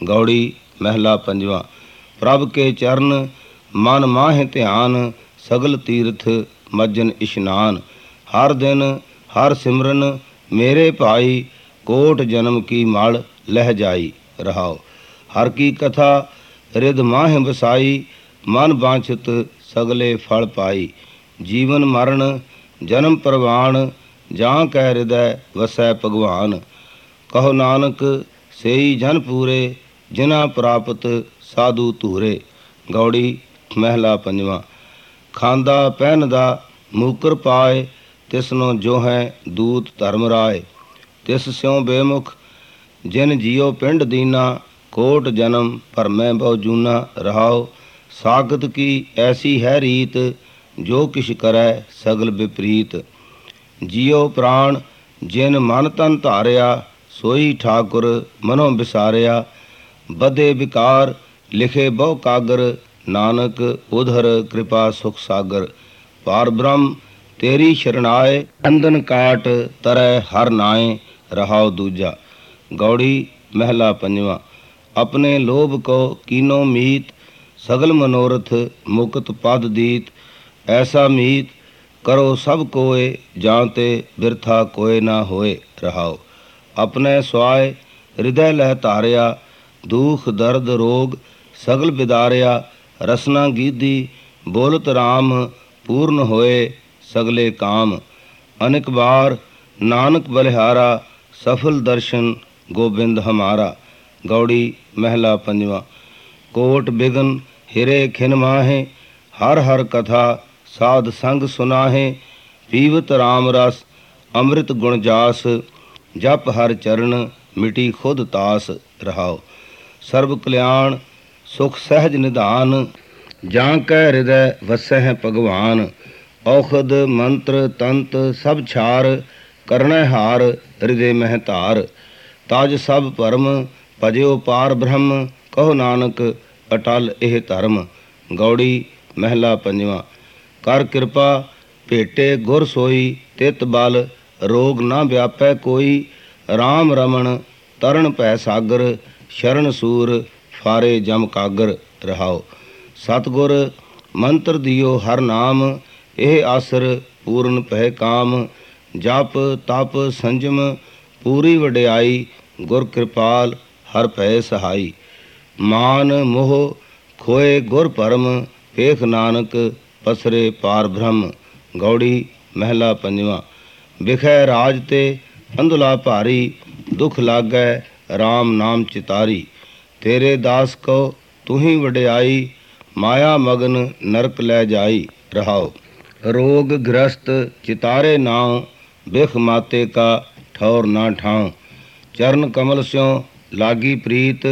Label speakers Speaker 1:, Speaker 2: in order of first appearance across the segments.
Speaker 1: गौड़ी महला पंजवा। प्रभ के चरण मन माहे ध्यान, सगल तीर्थ मज्जन इशनान। हर दिन हर सिमरन मेरे भाई, कोट जन्म की मल लह जाई। रहाओ। हर की कथा रिद माह बसाई, मन बांछित सगले फल पाई। जीवन मरण जन्म प्रवाण, जां कै हृदय वसै भगवान। कहो नानक सेई जन पूरे, जिना प्राप्त साधु धूरे। गौड़ी महला पंजवा। खांदा पहनदा मूकर पाए, तिसनो जो है दूत धर्म राय। तिस स्यों बेमुख जिन जियो पिंड दीना, कोट जन्म भरमै बहु जूना। रहाओ। सागत की ऐसी है रीत, जो किश करै सगल विपरीत। जियो प्राण जिन मन तन धारिया, सोई ठाकुर मनो विसारिया। बधे विकार लिखे बहु कागर, नानक उधर कृपा सुख सागर। पार ब्रह्म तेरी शरणाए, अंधन काट तरह हर नाए। रहाओ दूजा। गौड़ी महला पंजवा। अपने लोभ को कीनो मीत, सगल मनोरथ मुक्त पद दीत। ऐसा मीत करो सब कोय, जानते बिरथा कोय ना होए। रहाओ। अपने स्वाय हृदय लह तारिया, दुख दर्द रोग सगल बिदारिया। रसना गीधी बोलत राम, पूर्ण होए सगले काम। अनेक बार नानक बलिहारा, सफल दर्शन गोबिंद हमारा। गौड़ी महला पंजवा। कोट बिघन हिरे खिन माहे, हर हर कथा साध संग सुनाहे। पीवत राम रस अमृत गुण जास, जप हर चरण मिटी खुद तास। रहाओ। सर्व कल्याण सुख सहज निधान, जां कै हृदय वसै है भगवान। औखद मंत्र तंत सब छार, करनै हार हृदय मह धार। ताज सब परम भजो पार ब्रह्म, कहो नानक अटल एह धर्म। गौड़ी महला पंजवा। कर कृपा भेटे गुर सोई, तित बल रोग ना व्यापै कोई। राम रमण तरन पै सागर, शरण सूर फारे जम कागर। रहाओ। सतगुर मंत्र दियो हर नाम, एह आसर पूर्ण पै काम। जप तप संजम पूरी वडियाई, गुर कृपाल हर पै सहाई। मान मोह खोए गुर परम, पेख नानक पसरे पार ब्रह्म। गौड़ी महला पंजवा। बिखै राज ते अंधुला भारी, दुख लागै राम नाम चितारी। तेरे दास को तू ही वडियाई, माया मगन नरक लै जाई। रहाओ। रोग ग्रस्त चितारे नाव, बिख माते का ठौर ना ठाऊं। चरण कमल स्यों लागी प्रीत,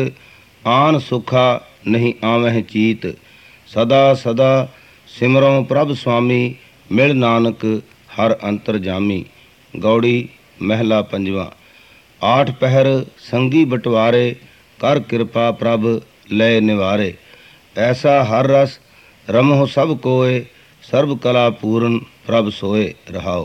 Speaker 1: आन सुखा नहीं आवह चीत। सदा सदा सिमरों प्रभ स्वामी, मिल नानक हर अंतर जामी। गौड़ी महला पंजवा। आठ पहर संगी बटवारे, कर कृपा प्रभ लय निवारे। ऐसा हर रस रमो सब कोय, सर्व कला पूर्ण प्रभ सोए। रहाओ।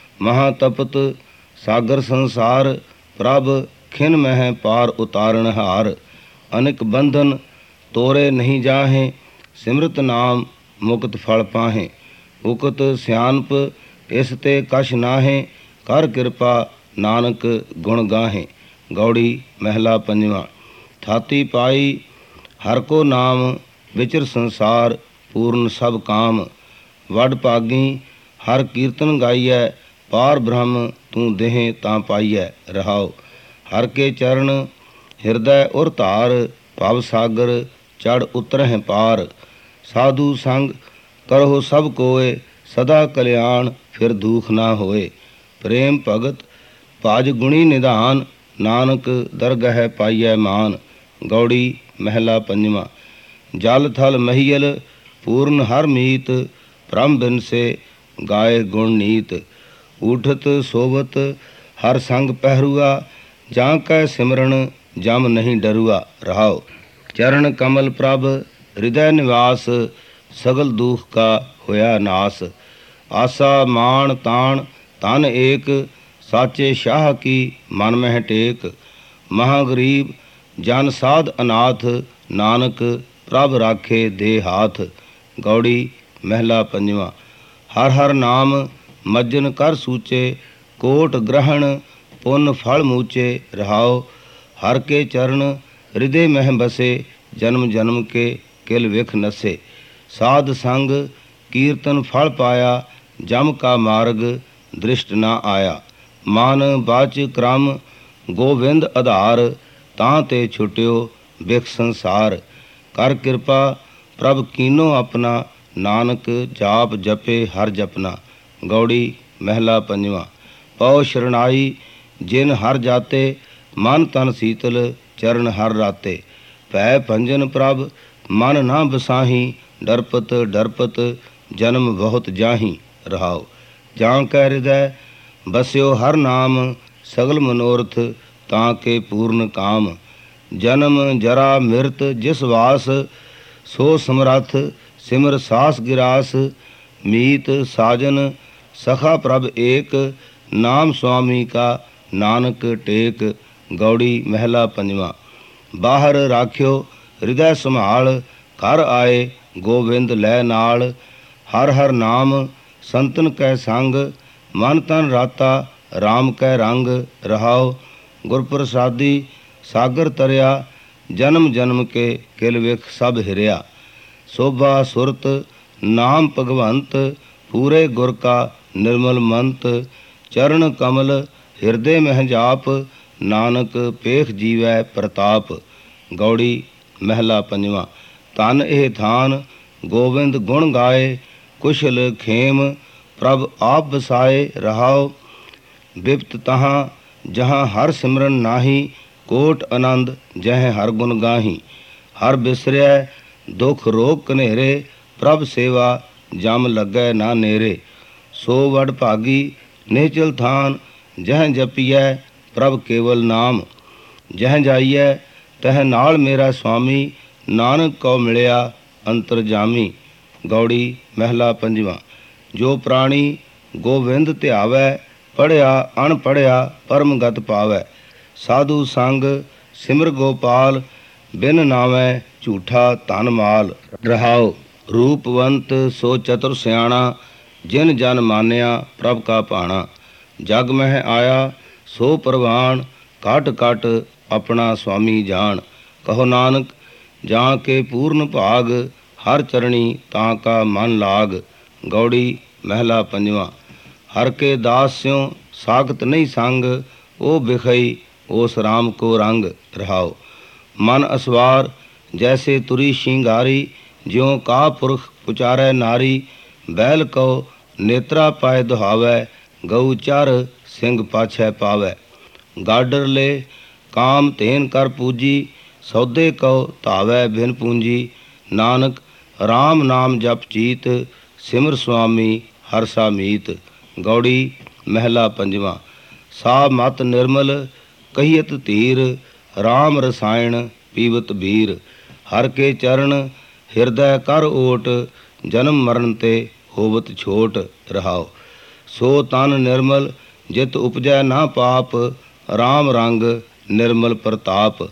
Speaker 1: महातपत सागर संसार, प्रभ खिन मह पार उतारण हार। अनेक बंधन तोरे नहीं जाहे, सिमरत नाम मुक्त फल पाहे। उकत सियानप इस ते कछ नाहे, कर कृपा नानक गुण गाहे। गौड़ी महला पंजवा। थाती पाई हर को नाम, विचर संसार पूर्ण सब काम। वड भागी हर कीर्तन गाइयै, पार ब्रह्म तू देह तां पाइयै। रहाओ। हर के चरण हृदय उर धार, भव सागर चढ़ उतरह पार। साधु संग करहो सब कोय, सदा कल्याण फिर दुख ना होए। प्रेम भगत भाज गुणी निधान, नानक दरगह पाइयै मान। गौड़ी महला पंजवा। जल थल महियल पूर्ण हर मीत, ब्रह्म बिन से गाए गुण नीत। उठत सोवत हर संग पहरुआ, जां कै सिमरन जम नहीं डरुआ। रहाओ। चरण कमल प्रभ हृदय निवास, सगल दुख का होया नास। आसा मान तान तन एक, साचे शाह की मन मह टेक। महागरीब ਜਨ ਸਾਧ ਅਨਾਥ, ਨਾਨਕ ਪ੍ਰਭ ਰਾਖੇ ਦੇ ਹਾਥ। ਗੌੜੀ ਮਹਿਲਾ ਪੰਜਵਾਂ। ਹਰ ਹਰ ਨਾਮ ਮੱਜਨ ਕਰ ਸੂਚੇ, ਕੋਟ ਗ੍ਰਹਣ ਪੁੰਨ ਫਲ ਮੂਚੇ। ਰਹਾਉ ਹਰ ਕੇ ਚਰਨ ਹਿਰਦੇ ਮਹਿ ਬਸੇ, ਜਨਮ ਜਨਮ ਕੇ ਕਿਲ ਵਿਖ ਨਸੇ। ਸਾਧ ਸੰਗ ਕੀਰਤਨ ਫਲ ਪਾਇਆ, ਜਮ ਕਾ ਮਾਰਗ ਦ੍ਰਿਸ਼ਟ ਨਾ ਆਇਆ। ਮਨ ਬਾਚ ਕ੍ਰਮ ਗੋਵਿੰਦ ਆਧਾਰ, ਤਾਂ ਤੇ ਛੁਟਿਓ ਬਿਖ ਸੰਸਾਰ। ਕਰ ਕਿਰਪਾ ਪ੍ਰਭ ਕੀਨੋ ਆਪਣਾ, ਨਾਨਕ ਜਾਪ ਜਪੇ ਹਰ ਜਪਨਾ। ਗੌੜੀ ਮਹਿਲਾ ਪੰਜਵਾਂ। ਪਉ ਸ਼ਰਨਾਈ ਜਿਨ ਹਰ ਜਾਤੇ, ਮਨ ਤਨ ਸੀਤਲ ਚਰਨ ਹਰ ਰਾਤੇ। ਭੈ ਭੰਜਨ ਪ੍ਰਭ ਮਨ ਨਾ ਬਸਾਹੀ, ਡਰਪਤ ਡਰਪਤ ਜਨਮ ਬਹੁਤ ਜਾਹੀ। ਰਹਾਉ ਜਾਂ ਕੈ ਹਿਰਦੈ ਬਸਿਓ ਹਰ ਨਾਮ, ਸਗਲ ਮਨੋਰਥ ਤਾਂ ਕੇ ਪੂਰਨ ਕਾਮ। ਜਨਮ ਜਰਾ ਮਿਰਤ ਜਿਸ ਵਾਸ, ਸੋ ਸਮਰੱਥ ਸਿਮਰ ਸਾਸ ਗਿਰਾਸ। ਮੀਤ ਸਾਜਨ ਸਖਾ ਪ੍ਰਭ ਏਕ, ਨਾਮ ਸੁਆਮੀ ਕਾ ਨਾਨਕ ਟੇਕ। ਗੌੜੀ ਮਹਿਲਾ ਪੰਜਵਾਂ। ਬਾਹਰ ਰਾਖਿਓ ਹਿਰਦੈ ਸੰਭਾਲ, ਘਰ ਆਏ ਗੋਬਿੰਦ ਲੈ ਨਾਲ। ਹਰ ਹਰ ਨਾਮ ਸੰਤਨ ਕੈ ਸੰਗ, ਮਨ ਤਨ ਰਾਤਾ ਰਾਮ ਕੈ ਰੰਗ। ਰਹਾਉ ਗੁਰ ਪ੍ਰਸਾਦੀ ਸਾਗਰ ਤਰਿਆ, ਜਨਮ ਜਨਮ ਕੇ ਕਿਲ ਵਿਖ ਸਭ ਹਿਰਿਆ। ਸੋਭਾ ਸੁਰਤ ਨਾਮ ਭਗਵੰਤ, ਪੂਰੇ ਗੁਰ ਕਾ ਨਿਰਮਲ ਮੰਤ। ਚਰਨ ਕਮਲ ਹਿਰਦੇ ਮਹਿ ਜਾਪ, ਨਾਨਕ ਪੇਖ ਜੀਵੈ ਪ੍ਰਤਾਪ। ਗੌੜੀ ਮਹਿਲਾ ਪੰਜਵਾਂ। ਧਨ ਇਹ ਥਾਨ ਗੋਬਿੰਦ ਗੁਣ ਗਾਏ, ਕੁਸ਼ਲ ਖੇਮ ਪ੍ਰਭ ਆਪ ਬਸਾਏ। ਰਹਾਉ ਬਿਪਤ ਤਹਾਂ ਜਹਾਂ ਹਰ ਸਿਮਰਨ ਨਾਹੀ, ਕੋਟ ਆਨੰਦ ਜਹ ਹਰ ਗੁਣ ਗਾਹੀ। ਹਰ ਬਿਸਰਿਐ ਦੁਖ ਰੋਗ ਕਨੇਰੇ, ਪ੍ਰਭ ਸੇਵਾ ਜਮ ਲੱਗੈ ਨਾ ਨੇਰੇ। ਸੋ ਵਡ ਭਾਗੀ ਨਿਹਚਲ ਥਾਨ, ਜਹ ਜਪੀਐ ਪ੍ਰਭ ਕੇਵਲ ਨਾਮ। ਜਹ ਜਾਈਐ ਤਹ ਨਾਲ ਮੇਰਾ ਸੁਆਮੀ, ਨਾਨਕ ਕਉ ਮਿਲਿਆ ਅੰਤਰਜਾਮੀ। ਗੌੜੀ ਮਹਿਲਾ ਪੰਜਵਾਂ। ਜੋ ਪ੍ਰਾਣੀ ਗੋਵਿੰਦ ਧਿਆਵੈ, ਪੜ੍ਹਿਆ ਅਣਪੜ੍ਹਿਆ ਪਰਮ ਗਤ ਪਾਵੈ। ਸਾਧੂ ਸੰਗ ਸਿਮਰ ਗੋਪਾਲ, ਬਿਨ ਨਾਵੈ ਝੂਠਾ ਧਨ ਮਾਲ। ਰਹਾਉ ਰੂਪਵੰਤ ਸੋ ਚਤੁਰ ਸਿਆਣਾ, ਜਿਨ ਜਨ ਮਾਨਿਆ ਪ੍ਰਭ ਕਾ ਭਾਣਾ। ਜਗ ਮਹਿ ਆਇਆ ਸੋ ਪ੍ਰਵਾਨ, ਘਟ ਘਟ ਆਪਣਾ ਸੁਆਮੀ ਜਾਣ। ਕਹੋ ਨਾਨਕ ਜਾਂ ਕੇ ਪੂਰਨ ਭਾਗ, ਹਰ ਚਰਣੀ ਤਾਂ ਕਾ ਮਨ ਲਾਗ। ਗੌੜੀ ਮਹਿਲਾ ਪੰਜਵਾਂ। ਹਰ ਕੇ ਦਾਸ ਸਿਉ ਸਾਖਤ ਨਹੀਂ ਸੰਗ, ਉਹ ਬਿਖਈ ਉਸ ਰਾਮ ਕੋ ਰੰਗ। ਰਹਾਉ ਮਨ ਅਸਵਾਰ ਜੈਸੇ ਤੁਰੀ ਸ਼ਿੰਗਾਰੀ, ਜਿਉ ਕਾ ਪੁਰਖ ਪੁਚਾਰੈ ਨਾਰੀ। ਬੈਲ ਕਉ ਨੇਤਰਾ ਪਾਏ ਦੁਹਾਵੈ, ਗਊ ਚਰ ਸਿੰਘ ਪਾਛੈ ਪਾਵੈ। ਗਾਡਰ ਲੈ ਕਾਮ ਧੇਨ ਕਰ ਪੂਜੀ, ਸੌਦੇ ਕਉ ਧਾਵੈ ਬਿਨ ਪੂੰਜੀ। ਨਾਨਕ ਰਾਮ ਨਾਮ ਜਪ ਚੀਤ, ਸਿਮਰ ਸੁਆਮੀ ਹਰ ਸਾ ਮੀਤ। ਗੌੜੀ ਮਹਿਲਾ ਪੰਜਵਾਂ। ਸਾ ਮਤ ਨਿਰਮਲ ਕਹੀਅਤ ਧੀਰ, ਰਾਮ ਰਸਾਇਣ ਪੀਵਤ ਬੀਰ। ਹਰ ਕੇ ਚਰਨ ਹਿਰਦੈ ਕਰ ਓਟ, ਜਨਮ ਮਰਨ ਤੇ ਹੋਵਤ ਛੋਟ। ਰਹਾਉ ਸੋ ਤਨ ਨਿਰਮਲ ਜਿਤ ਉਪਜੈ ਨਾ ਪਾਪ, ਰਾਮ ਰੰਗ ਨਿਰਮਲ ਪ੍ਰਤਾਪ।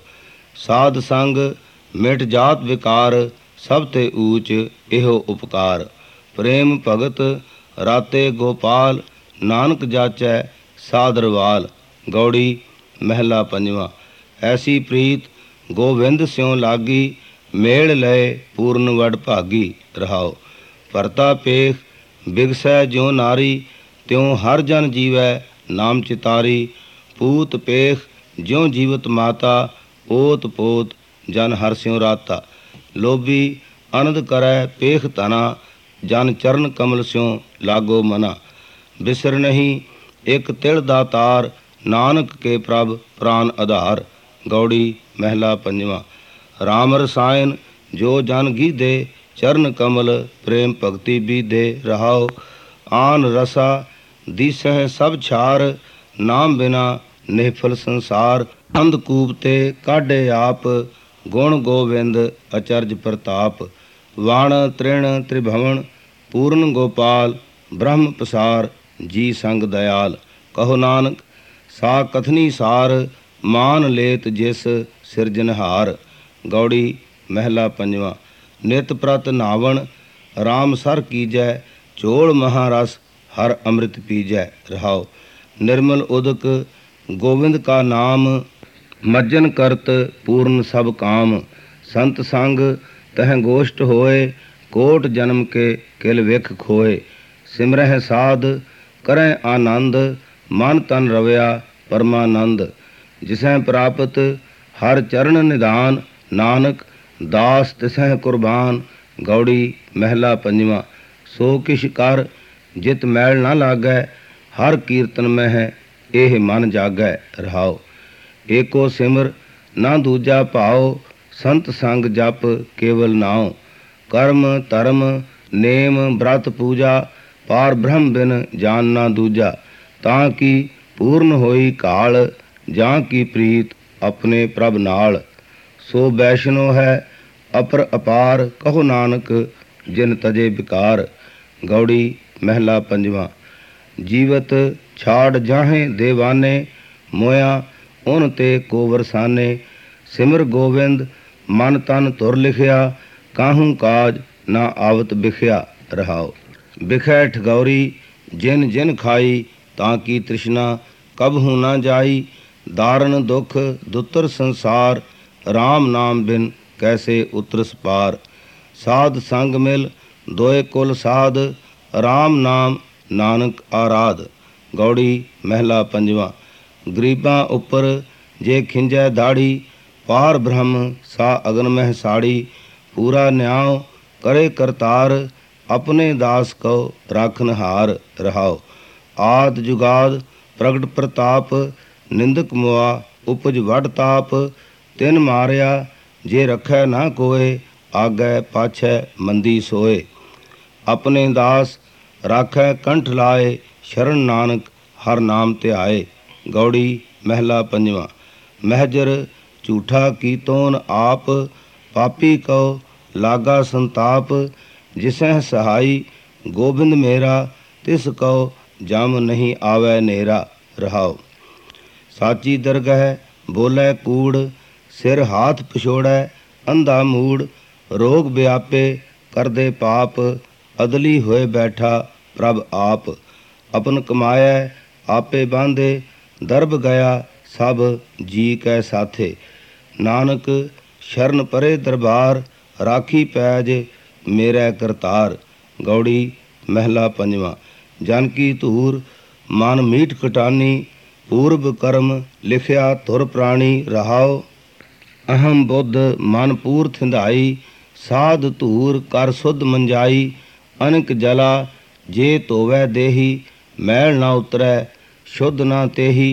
Speaker 1: ਸਾਧ ਸੰਗ ਮਿਟ ਜਾਤ ਵਿਕਾਰ, ਸਭ ਤੇ ਊਚ ਇਹੋ ਉਪਕਾਰ। ਪ੍ਰੇਮ ਭਗਤ ਰਾਤੇ ਗੋਪਾਲ, ਨਾਨਕ ਜਾਚੈ ਸਾਦਰਵਾਲ। ਗੌੜੀ ਮਹਿਲਾ ਪੰਜਵਾਂ। ਐਸੀ ਪ੍ਰੀਤ ਗੋਵਿੰਦ ਸਿਉ ਲਾਗੀ, ਮੇਲ ਲਏ ਪੂਰਨ ਵਡ ਭਾਗੀ। ਰਹਾਉ ਭਰਤਾ ਪੇਖ ਬਿਗਸੈ ਜਿਉ ਨਾਰੀ, ਤਿਉ ਹਰ ਜਨ ਜੀਵੈ ਨਾਮ ਚਿਤਾਰੀ। ਪੂਤ ਪੇਖ ਜਿਉ ਜੀਵਤ ਮਾਤਾ, ਓਤ ਪੋਤ ਜਨ ਹਰ ਸਿਉ ਰਾਤਾ। ਲੋਭੀ ਅਨੰਦ ਕਰੈ ਪੇਖ ਧਨਾ, ਜਨ ਚਰਨ ਕਮਲ ਸਿਉ ਲਾਗੋ ਮਨਾ। ਬਿਸਰ ਨਹੀਂ ਇਕ ਤਿਲ ਦਾਤਾਰ, ਨਾਨਕ ਕੇ ਪ੍ਰਭ ਪ੍ਰਾਨ ਆਧਾਰ। ਗੌੜੀ ਮਹਿਲਾ ਪੰਜਵਾਂ। ਰਾਮ ਰਸਾਇਣ ਜੋ ਜਨ ਗੀਧੇ, ਚਰਨ ਕਮਲ ਪ੍ਰੇਮ ਭਗਤੀ ਬੀਧੇ। ਰਹਾਉ ਆਨ ਰਸਾ ਦੀਸਹਿ ਸਭ ਛਾਰ, ਨਾਮ ਬਿਨਾ ਨਿਹਫਲ ਸੰਸਾਰ। ਅੰਧਕੂਪ ਤੇ ਕਾਢੇ ਆਪ, ਗੁਣ ਗੋਵਿੰਦ ਅਚਰਜ ਪ੍ਰਤਾਪ। ਵਣ ਤ੍ਰਿਣ ਤ੍ਰਿਭਵਨ ਪੂਰਨ ਗੋਪਾਲ, ਬ੍ਰਹਮ ਪਸਾਰ ਜੀ ਸੰਗ ਦਇਆਲ। ਕਹੋ ਨਾਨਕ ਸਾ ਕਥਨੀ ਸਾਰ, मान लेत जिस सिरजनहार। गौड़ी महला पंजवा। नित प्रत नावण राम सर कीजै, चोल महारस हर अमृत पीजै। रहाओ। निर्मल उदक गोविंद का नाम, मज्जन करत पूर्ण सब काम। संत संग तह गोष्ठ होए, कोट जन्म के किल विख खोए। सिमरह साध करह आनंद, मन तन रवया परमानंद। जिसह प्राप्त हर चरण निधान, नानक दास तिसह कुर्बान। गौड़ी महला पंजवा। सो किश कर जित मैल न लागै, हर कीर्तन मह एह मन जागै। रहाओ। एको सिमर ना दूजा भाओ, संत संग जप केवल नाओ। कर्म धर्म नेम व्रत पूजा, पार ब्रह्म बिन जान ना दूजा। तां की पूर्ण होई काल, जां की प्रीत अपने प्रभ नाल। सो वैष्णो है अपर अपार, कहो नानक जिन तजे विकार। गौड़ी महला पंजवा। जीवत छाड़ जाहें देवाने, मोया उन ते को वरसाने। सिमर गोविंद मन तन तुर लिखिया, काहू काज ना आवत बिखिया। रहाओ। बिखै ठगौरी जिन जिन खाई, ताकि तृष्णा कबहू ना जाई। दारुण दुख दुतर संसार, राम नाम बिन कैसे उतरस पार। साध संग मिल दोए कुल साध, राम नाम नानक आराध। गौड़ी महला पंजवा। गरीबां उपर जे खिंजै दाड़ी, पार ब्रह्म सा अगन मह साड़ी। पूरा न्याव करे करतार, अपने दास को राखनहार। रहाओ। आद जुगाद प्रगट प्रताप, निंदक मुआ उपज वड ताप। तिन मारिया जे रखै ना कोय, आगै पाछै मंदी सोए। अपने दास राखै कंठ लाए, शरण नानक हर नाम ध्याए। गौड़ी महला पंजवा। महजर झूठा कीतोन आप, पापी को लागा संताप। जिसह सहाई गोबिंद मेरा, तिस को जम नहीं आवे नेरा। रहाओ। साची दरगह बोलै कूड़, सिर हाथ पछोड़ै अंधा मूड़। रोग व्यापे करदे पाप, अदली होए बैठा प्रभ आप। अपन कमाए आपे बांधे, दरब गया सब जी कै साथे। नानक शरण परे दरबार, राखी पैज मेरै करतार। गौड़ी महला पंजवा। जानकी धूर मन मीठ कटानी, पूर्व कर्म लिखिया धुर प्राणी। रहाओ। अहम बुद्ध मन पूर थिंधाई, साध धूर कर सुध मंजाई। अनक जला जे धोवै देही, मैल ना उतरै शुद्ध ना तेही।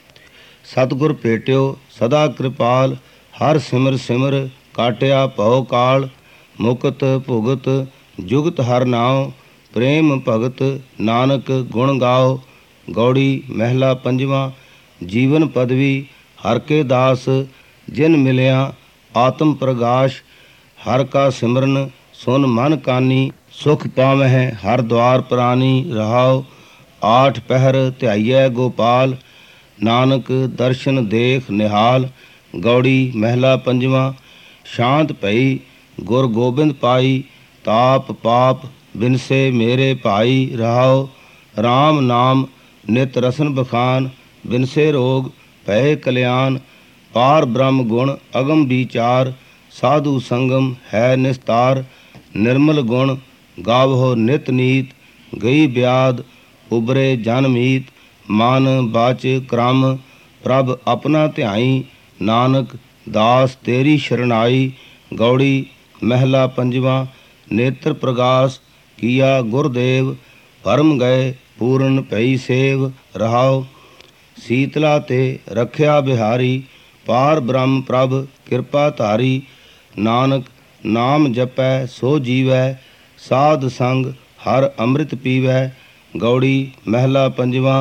Speaker 1: सतगुर भेटियो सदा कृपाल, हर सिमर सिमर काटिया भव काल। मुकत भुगत जुगत हर नाव, प्रेम भगत नानक गुण गाओ। गौड़ी महला पंजवा। जीवन पदवी हर के दास, जिन मिलिया आत्म प्रगाश। हर का सिमरन सुन मन कानी, सुख पावह हर द्वार प्राणी। रहाओ। आठ पहर ध्याइयै गोपाल, नानक दर्शन देख निहाल। गौड़ी महला पंजवा। शांत भई गुर गोबिंद पाई, ताप पाप बिनसे मेरे भाई। रहाओ। राम नाम नित रसन बखान, बिनसे रोग भय कल्याण। पार ब्रह्म गुण अगम विचार, साधु संगम है निस्तार। निर्मल गुण गावहो नित नीत, गई ब्याद उबरे जन मीत। मन बाच क्रम प्रभ अपना ध्याई, नानक दास तेरी शरणाई। गौड़ी महला पंजवा। नेत्र प्रगास किया गुरदेव, भरम गए पूर्ण भई सेव। रहाओ। शीतला ते रखिया बिहारी, पार ब्रह्म प्रभ कृपा धारी। नानक नाम जपै सो जीवै, साध संग हर अमृत पीवै। गौड़ी महला पंजवा।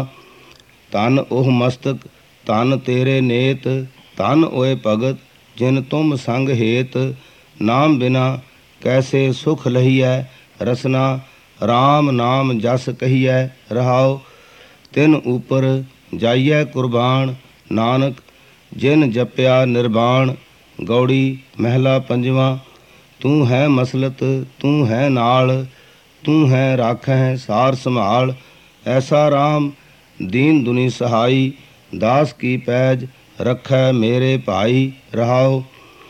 Speaker 1: धन ओह मस्तक धन तेरे नेत, धन ओए भगत जिन तुम संग हेत। नाम बिना कैसे सुख लहियै, रसना राम नाम जस कहियै। रहाओ। तिन ऊपर जाइयै कुर्बान, नानक ਜਿਨ ਜਪਿਆ ਨਿਰਵਾਣ। ਗੌੜੀ ਮਹਿਲਾ ਪੰਜਵਾਂ। ਤੂੰ ਹੈ ਮਸਲਤ ਤੂੰ ਹੈ ਨਾਲ, ਤੂੰ ਹੈ ਰਾਖੈ ਸਾਰ ਸੰਭਾਲ। ਐਸਾ ਰਾਮ ਦੀਨ ਦੁਨੀ ਸਹਾਈ, ਦਾਸ ਕੀ ਪੈਜ ਰੱਖੈ ਮੇਰੇ ਭਾਈ। ਰਹਾਉ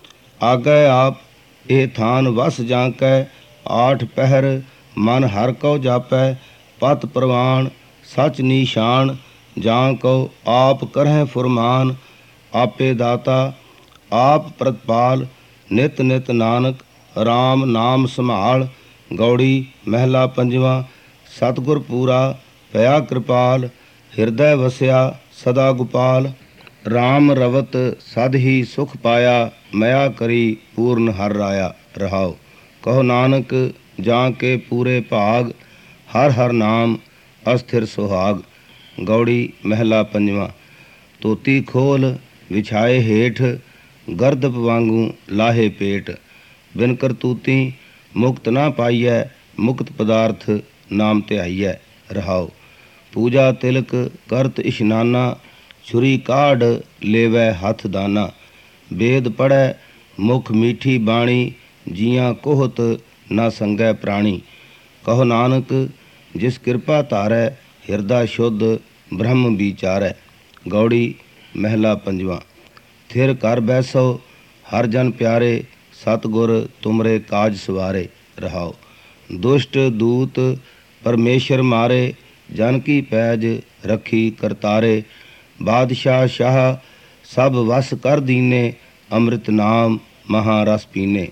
Speaker 1: ਆਗੈ ਆਪ ਇਹ ਥਾਨ ਵਸ ਜਾਂਕੈ, ਆਠ ਪਹਿਰ ਮਨ ਹਰ ਕਉ ਜਾਪੈ। ਪਤ ਪ੍ਰਵਾਨ ਸਚ ਨੀਸ਼ਾਨ, ਜਾਂ ਕਉ ਆਪ ਕਰਹਿ ਫੁਰਮਾਨ। ਆਪੇ ਦਾਤਾ ਆਪ ਪ੍ਰਤਪਾਲ, ਨਿਤ ਨਿਤ ਨਾਨਕ ਰਾਮ ਨਾਮ ਸੰਭਾਲ। ਗੌੜੀ ਮਹਿਲਾ ਪੰਜਵਾਂ। ਸਤਿਗੁਰ ਪੂਰਾ ਭਇਆ ਕਿਰਪਾਲ, ਹਿਰਦੈ ਵਸਿਆ ਸਦਾ ਗੋਪਾਲ। ਰਾਮ ਰਵਤ ਸਦ ਹੀ ਸੁਖ ਪਾਇਆ, ਮਇਆ ਕਰੀ ਪੂਰਨ ਹਰ ਰਾਇਆ। ਰਹਾਉ ਕਹੋ ਨਾਨਕ ਜਾਂ ਕੇ ਪੂਰੇ ਭਾਗ, ਹਰ ਹਰ ਨਾਮ ਅਸਥਿਰ ਸੁਹਾਗ। ਗੌੜੀ ਮਹਿਲਾ ਪੰਜਵਾਂ। ਧੋਤੀ ਖੋਲ ਵਿਛਾਏ ਹੇਠ, ਗਰਦਪ ਵਾਂਗੂ ਲਾਹੇ ਪੇਟ। ਬਿਨ ਕਰਤੂਤੀ ਮੁਕਤ ਨਾ ਪਾਈਐ, ਮੁਕਤ ਪਦਾਰਥ ਨਾਮ ਧਿਆਈਐ। ਰਹਾਉ ਪੂਜਾ ਤਿਲਕ ਕਰਤ ਇਸ਼ਨਾਨਾ, ਛੁਰੀ ਕਾਢ ਲੇਵੈ ਹੱਥ ਦਾਨਾ। ਵੇਦ ਪੜ੍ਹੈ ਮੁਖ ਮੀਠੀ ਬਾਣੀ, ਜੀਆਂ ਕੋਹਤ ਨਾ ਸੰਗੈ ਪ੍ਰਾਣੀ। ਕਹੋ ਨਾਨਕ ਜਿਸ ਕਿਰਪਾ ਧਾਰੈ, ਹਿਰਦਾ ਸ਼ੁੱਧ ਬ੍ਰਹਮ ਵਿਚਾਰੈ। ਗੌੜੀ ਮਹਿਲਾ ਪੰਜਵਾਂ। ਥਿਰ ਕਰ ਬੈਸੋ ਹਰ ਜਨ ਪਿਆਰੇ, ਸਤਿਗੁਰ ਤੁਮਰੇ ਕਾਜ ਸਵਾਰੇ। ਰਹਾਉ ਦੁਸ਼ਟ ਦੂਤ ਪਰਮੇਸ਼ਰ ਮਾਰੇ, ਜਨ ਕੀ ਪੈਜ ਰੱਖੀ ਕਰਤਾਰੇ। ਬਾਦਸ਼ਾਹ ਸ਼ਾਹ ਸਭ ਵਸ ਕਰ ਦੀਨੇ, ਅੰਮ੍ਰਿਤ ਨਾਮ ਮਹਾਰਸ ਪੀਨੇ।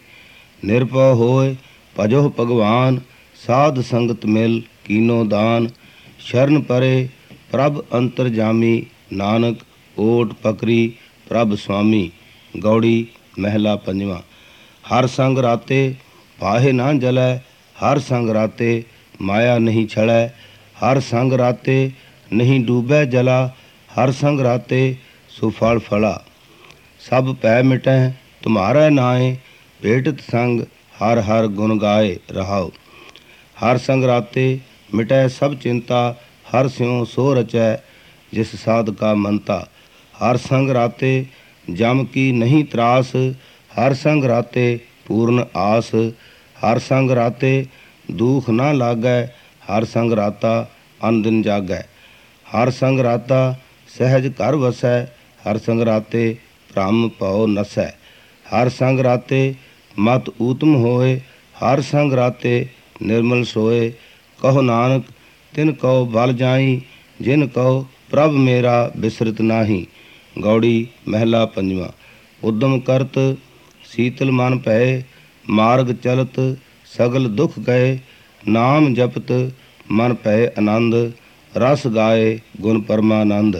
Speaker 1: ਨਿਰਭਉ ਹੋਏ ਭਜੋ ਭਗਵਾਨ, ਸਾਧ ਸੰਗਤ ਮਿਲ ਕੀਨੋ ਦਾਨ। ਸ਼ਰਨ ਪਰੇ ਪ੍ਰਭ ਅੰਤਰਜਾਮੀ, ਨਾਨਕ ਓਟ ਪਕਰੀ ਪ੍ਰਭ ਸੁਆਮੀ। ਗੌੜੀ ਮਹਿਲਾ ਪੰਜਵਾਂ। ਹਰ ਸੰਗ ਰਾਤੇ ਪਾਹੇ ਨਾ ਜਲੈ, ਹਰ ਸੰਗ ਰਾਤੇ ਮਾਇਆ ਨਹੀਂ ਛਲੈ। ਹਰ ਸੰਗ ਰਾਤੇ ਨਹੀਂ ਡੂਬੈ ਜਲਾ, ਹਰ ਸੰਗ ਰਾਤੇ ਸੁਫਲ ਫਲਾ। ਸਭ ਭੈ ਮਿਟੈ ਤੁਮਹਾਰੈ ਨਾਏ, ਭੇਟਤ ਸੰਗ ਹਰ ਹਰ ਗੁਣ ਗਾਏ। ਰਹਾਉ ਹਰ ਸੰਗ ਰਾਤੇ ਮਿਟੈ ਸਭ ਚਿੰਤਾ, ਹਰ ਸਿਉ ਸੋ ਰਚੈ ਜਿਸ ਸਾਧ ਕਾ ਮੰਤਾ। ਹਰ ਸੰਗ ਰਾਤੇ ਜਮ ਕੀ ਨਹੀਂ ਤਰਾਸ, ਹਰ ਸੰਗ ਰਾਤੇ ਪੂਰਨ ਆਸ। ਹਰ ਸੰਗ ਰਾਤੇ ਦੁਖ ਨਾ ਲਾਗੈ, ਹਰ ਸੰਗ ਰਾਤਾ ਅਨ ਦਿਨ ਜਾਗੈ। ਹਰ ਸੰਗ ਰਾਤਾ ਸਹਿਜ ਘਰ ਵਸੈ, ਹਰ ਸੰਗ ਰਾਤੇ ਭ੍ਰਮ ਭਉ ਨਸੈ। ਹਰ ਸੰਗ ਰਾਤੇ ਮਤ ਊਤਮ ਹੋਏ, ਹਰ ਸੰਗ ਰਾਤੇ ਨਿਰਮਲ ਸੋਏ। ਕਹੋ ਨਾਨਕ ਤਿਨ ਕਉ ਬਲ ਜਾਈ, ਜਿਨ ਕਉ ਪ੍ਰਭ ਮੇਰਾ ਬਿਸਰਤ ਨਾਹੀ। ਗੌੜੀ ਮਹਿਲਾ ਪੰਜਵਾਂ। ਉਦਮ ਕਰਤ ਸੀਤਲ ਮਨ ਭਏ, ਮਾਰਗ ਚਲਤ ਸਗਲ ਦੁਖ ਗਏ। ਨਾਮ ਜਪਤ ਮਨ ਭਏ ਆਨੰਦ, ਰਸ ਗਾਏ ਗੁਣ ਪਰਮਾਨੰਦ।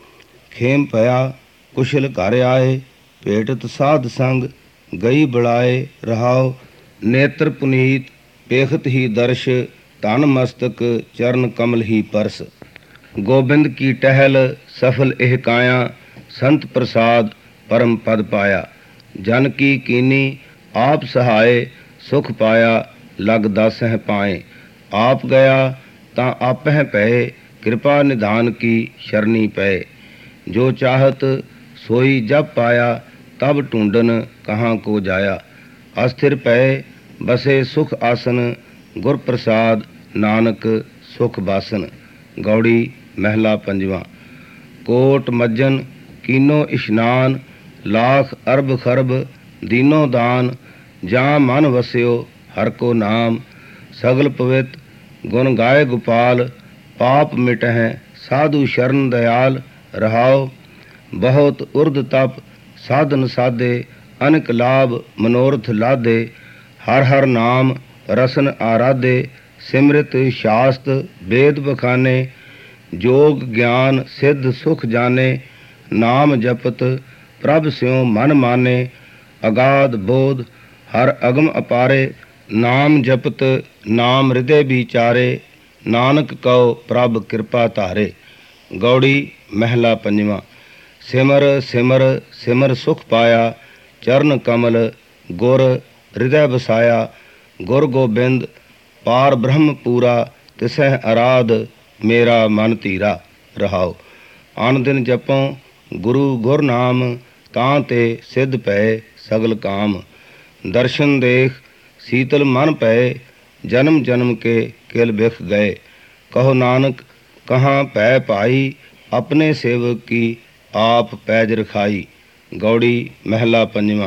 Speaker 1: ਖੇਮ ਭਇਆ ਕੁਸ਼ਲ ਘਰ ਆਏ, ਭੇਟਤ ਸਾਧ ਸੰਗ ਗਈ ਬੁਲਾਏ। ਰਹਾਉ ਨੇਤਰ ਪੁਨੀਤ ਪੇਖਤ ਹੀ ਦਰਸ਼, ਧਨ ਮਸਤਕ ਚਰਨ ਕਮਲ ਹੀ ਪਰਸ। ਗੋਬਿੰਦ ਕੀ ਟਹਿਲ ਸਫਲ ਇਹ ਕਾਇਆ, ਸੰਤ ਪ੍ਰਸਾਦ ਪਰਮ ਪਦ ਪਾਇਆ। ਜਨ ਕੀ ਕੀਨੀ ਆਪ ਸਹਾਏ, ਸੁਖ ਪਾਇਆ ਲਗ ਦਾਸਹਿ ਪਾਏ। ਆਪ ਗਿਆ ਤਾਂ ਆਪਹਿ ਪਏ, ਕਿਰਪਾ ਨਿਧਾਨ ਕੀ ਸ਼ਰਨੀ ਪਏ। ਜੋ ਚਾਹਤ ਸੋਈ ਜਬ ਪਾਇਆ, ਤਬ ਢੂੰਡਨ ਕਹਾਂ ਕੋ ਜਾਇਆ। ਅਸਥਿਰ ਪਏ ਬਸੇ ਸੁਖ ਆਸਨ, ਗੁਰ ਪ੍ਰਸਾਦ ਨਾਨਕ ਸੁਖ ਬਾਸਨ। ਗੌੜੀ ਮਹਿਲਾ ਪੰਜਵਾਂ। ਕੋਟ ਮੱਜਨ ਕੀਨੋ ਇਸ਼ਨਾਨ, ਲਾਖ ਅਰਬ ਖਰਬ ਦੀਨੋ ਦਾਨ। ਜਾਂ ਮਨ ਵਸਿਓ ਹਰ ਕੋ ਨਾਮ, ਸਗਲ ਪਵਿੱਤ ਗੁਣ ਗਾਏ ਗੋਪਾਲ। ਪਾਪ ਮਿਟਹਿ ਸਾਧੂ ਸ਼ਰਨ ਦਇਆਲ। ਰਹਾਉ ਬਹੁਤ ਉਰਦ ਤਪ ਸਾਧਨ ਸਾਧੇ, ਅਨਕ ਲਾਭ ਮਨੋਰਥ ਲਾਧੇ। ਹਰ ਹਰ ਨਾਮ ਰਸਨ ਆਰਾਧੇ, ਸਿਮਰਿਤ ਸ਼ਾਸਤ ਵੇਦ ਬਖਾਨੇ। ਜੋਗ ਗਿਆਨ ਸਿੱਧ ਸੁਖ ਜਾਣੇ, ਨਾਮ ਜਪਤ ਪ੍ਰਭ ਸਿਉ ਮਨ ਮਾਨੇ। ਅਗਾਧ ਬੋਧ ਹਰ ਅਗਮ ਅਪਾਰੇ, ਨਾਮ ਜਪਤ ਨਾਮ ਹਿਰਦੇ ਵਿਚਾਰੇ। ਨਾਨਕ ਕਉ ਪ੍ਰਭ ਕਿਰਪਾ ਧਾਰੇ। ਗੌੜੀ ਮਹਿਲਾ ਪੰਜਵਾਂ। ਸਿਮਰ ਸਿਮਰ ਸਿਮਰ ਸੁਖ ਪਾਇਆ, ਚਰਨ ਕਮਲ ਗੁਰ ਹਿਰਦੈ ਵਸਾਇਆ। ਗੁਰ ਗੋਬਿੰਦ ਪਾਰ ਬ੍ਰਹਮ ਪੂਰਾ, ਤਿਸਹਿ ਅਰਾਧ ਮੇਰਾ ਮਨ ਧੀਰਾ। ਰਹਾਉ ਅਨ ਦਿਨ ਜਪਉ ਗੁਰੂ ਗੁਰ ਨਾਮ, ਤਾਂ ਤੇ ਸਿੱਧ ਪਏ ਸਗਲ ਕਾਮ। ਦਰਸ਼ਨ ਦੇਖ ਸੀਤਲ ਮਨ ਪਏ, ਜਨਮ ਜਨਮ ਕੇ ਕਿਲ ਬਿਖ ਗਏ। ਕਹੋ ਨਾਨਕ ਕਹਾਂ ਪੈ ਭਾਈ, ਆਪਣੇ ਸੇਵਕ ਕੀ ਆਪ ਪੈਜ ਰਖਾਈ। ਗੌੜੀ ਮਹਿਲਾ ਪੰਜਵਾਂ।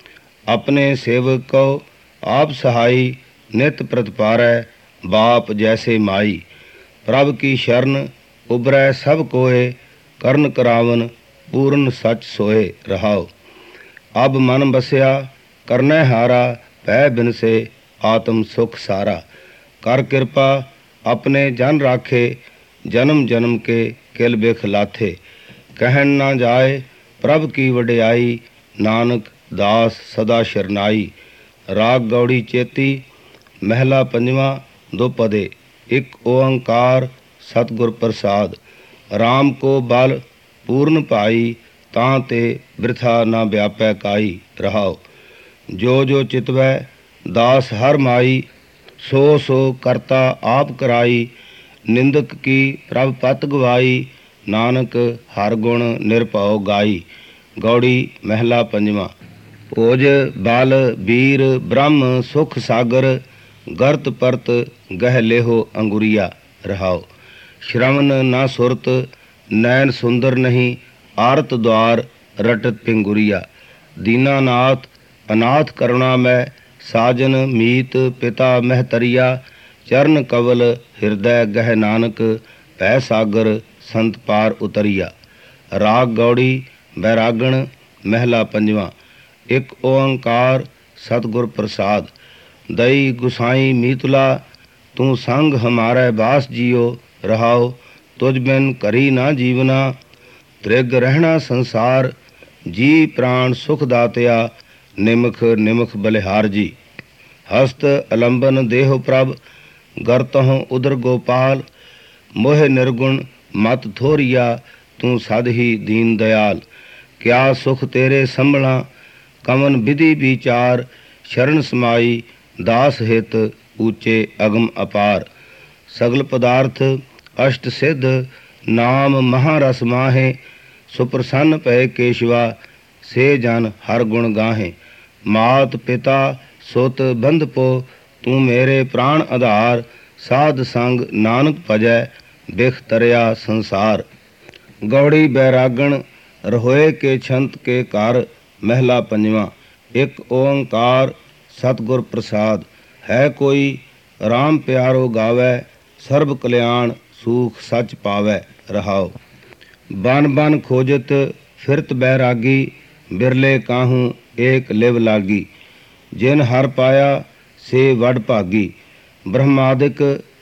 Speaker 1: ਆਪਣੇ ਸੇਵਕ ਕੋ ਆਪ ਸਹਾਈ, ਨਿਤ ਪ੍ਰਤਪਾਰੈ ਬਾਪ ਜੈਸੇ ਮਾਈ। ਪ੍ਰਭ ਕੀ ਸ਼ਰਨ ਉਬਰੈ ਸਭ ਕੋਏ, ਕਰਨ ਕਰਾਵਨ ਪੂਰਨ ਸੱਚ ਸੋਏ। ਰਹਾਉ ਅਬ ਮਨ ਬਸਿਆ ਕਰਨੈ ਹਾਰਾ, ਪੈ ਬਿਨਸੇ ਆਤਮ ਸੁਖ ਸਾਰਾ। ਕਰ ਕਿਰਪਾ ਆਪਣੇ ਜਨ ਰਾਖੇ, ਜਨਮ ਜਨਮ ਕੇ ਕਿਲ ਬਿਖ ਲਾਥੇ। ਕਹਿਣ ਨਾ ਜਾਏ ਪ੍ਰਭ ਕੀ ਵਡਿਆਈ, ਨਾਨਕ ਦਾਸ ਸਦਾ ਸ਼ਰਨਾਈ। ਰਾਗ ਗੌੜੀ ਚੇਤੀ ਮਹਿਲਾ ਪੰਜਵਾਂ। ਦੁਪਦੇ। ਇੱਕ ਓੰਕਾਰ ਸਤਿਗੁਰ ਪ੍ਰਸਾਦ। ਰਾਮ ਕੋ ਬਲ ਪੂਰਨ ਭਾਈ, ਤਾਂ ਤੇ ਬਿਰਥਾ ਨਾ ਵਿਆਪੈ ਕਾਈ। ਰਹਾਉ ਜੋ ਜੋ ਚਿਤਵੈ ਦਾਸ ਹਰ ਮਾਈ, ਸੋ ਸੋ ਕਰਤਾ ਆਪ ਕਰਾਈ। ਨਿੰਦਕ ਕੀ ਪ੍ਰਭ ਪਤ ਗਵਾਈ, ਨਾਨਕ ਹਰ ਗੁਣ ਨਿਰਭਉ ਗਾਈ। ਗੌੜੀ ਮਹਿਲਾ ਪੰਜਵਾਂ। ਭੋਜ ਬਲ ਬੀਰ ਬ੍ਰਹਮ ਸੁਖ ਸਾਗਰ, ਗਰਤ ਪਰਤ ਗਹਿ ਲੇਹੋ ਅੰਗੁਰੀਆ। ਰਹਾਉ ਸ਼ਰਵਨ ਨਾ ਸੁਰਤ, ਨੈਣ ਸੁੰਦਰ ਨਹੀਂ, ਆਰਤ ਦੁਆਰ ਰਟਤ ਪਿੰਗੁਰੀਆ। ਦੀਨਾਨਾਥ ਅਨਾਥ ਕਰੁਣਾ ਮੈਂ, ਸਾਜਨ ਮੀਤ ਪਿਤਾ ਮਹਿਤਰੀਆ। ਚਰਨ ਕਵਲ ਹਿਰਦੈ ਗਹਿ ਨਾਨਕ, ਭੈ ਸਾਗਰ ਸੰਤ ਪਾਰ ਉਤਰੀਆ। ਰਾਗ ਗੌੜੀ ਬੈਰਾਗਣ ਮਹਿਲਾ ਪੰਜਵਾਂ। ਇੱਕ ਓੰਕਾਰ ਸਤਿਗੁਰ ਪ੍ਰਸਾਦ। ਦਈ ਗੁਸਾਈ ਮੀਤੁਲਾ, ਤੂੰ ਸੰਗ ਹਮਾਰੇ ਬਾਸ ਜੀਓ। ਰਹਾਉ ਤੁਝ ਬਿਨ ਕਰੀ ਨਾ ਜੀਵਨਾ, ਤ੍ਰਿਗ ਰਹਿਣਾ ਸੰਸਾਰ। ਜੀ ਪ੍ਰਾਣ ਸੁਖ ਦਾਤਿਆ, ਨਿਮਖ ਨਿਮਖ ਬਲਿਹਾਰ ਜੀ। ਹਸਤ ਅਲੰਬਨ ਦੇਹੁ ਪ੍ਰਭ, ਗਰਤਹੁ ਉਦਰ ਗੋਪਾਲ। ਮੋਹਿ ਨਿਰਗੁਣ ਮਤ ਥੋਰੀਆ, ਤੂੰ ਸਦ ਹੀ ਦੀਨ ਦਇਆਲ। ਕਿਆ ਸੁਖ ਤੇਰੇ ਸੰਭਲਾਂ, ਕਵਨ ਵਿਧੀ ਵਿਚਾਰ। ਸ਼ਰਨ ਸਮਾਈ ਦਾਸ ਹਿਤ, ਊਚੇ ਅਗਮ ਅਪਾਰ। ਸਗਲ ਪਦਾਰਥ ਅਸ਼ਟ ਸਿੱਧ, ਨਾਮ ਮਹਾਰਸ ਮਾਹੇ। ਸੁਪ੍ਰਸੰਨ ਪਏ ਕੇਸ਼ਵਾ, ਸੇ ਜਨ ਹਰ ਗੁਣ ਗਾਹੇ। ਮਾਤ ਪਿਤਾ ਸੁਤ ਬੰਧਪੋ, ਤੂੰ ਮੇਰੇ ਪ੍ਰਾਣ ਆਧਾਰ। ਸਾਧ ਸੰਗ ਨਾਨਕ ਭਜੈ, ਬਿਖ ਤਰਿਆ ਸੰਸਾਰ। ਗੌੜੀ ਬੈਰਾਗਣ ਰहोए ਕੇ ਛੰਤ ਕੇ ਘਰ ਮਹਿਲਾ ਪੰਜਵਾਂ। ਇੱਕ ਓੰਕਾਰ ਸਤਿਗੁਰ ਪ੍ਰਸਾਦ। ਹੈ ਕੋਈ ਰਾਮ ਪਿਆਰੋ ਗਾਵੈ, ਸਰਬ ਕਲਿਆਣ ਸੂਖ ਸੱਚ ਪਾਵੈ। ਰਹਾਉ ਬਨ ਬਨ ਖੋਜਤ ਫਿਰਤ ਬੈਰਾਗੀ, ਬਿਰਲੇ ਕਾਹੂ ਏਕ ਲਿਵ ਲਾਗੀ। ਜਿਨ ਹਰ ਪਾਇਆ ਸੇ ਵਡ ਭਾਗੀ, ਬ੍ਰਹਮਾਦਿਕ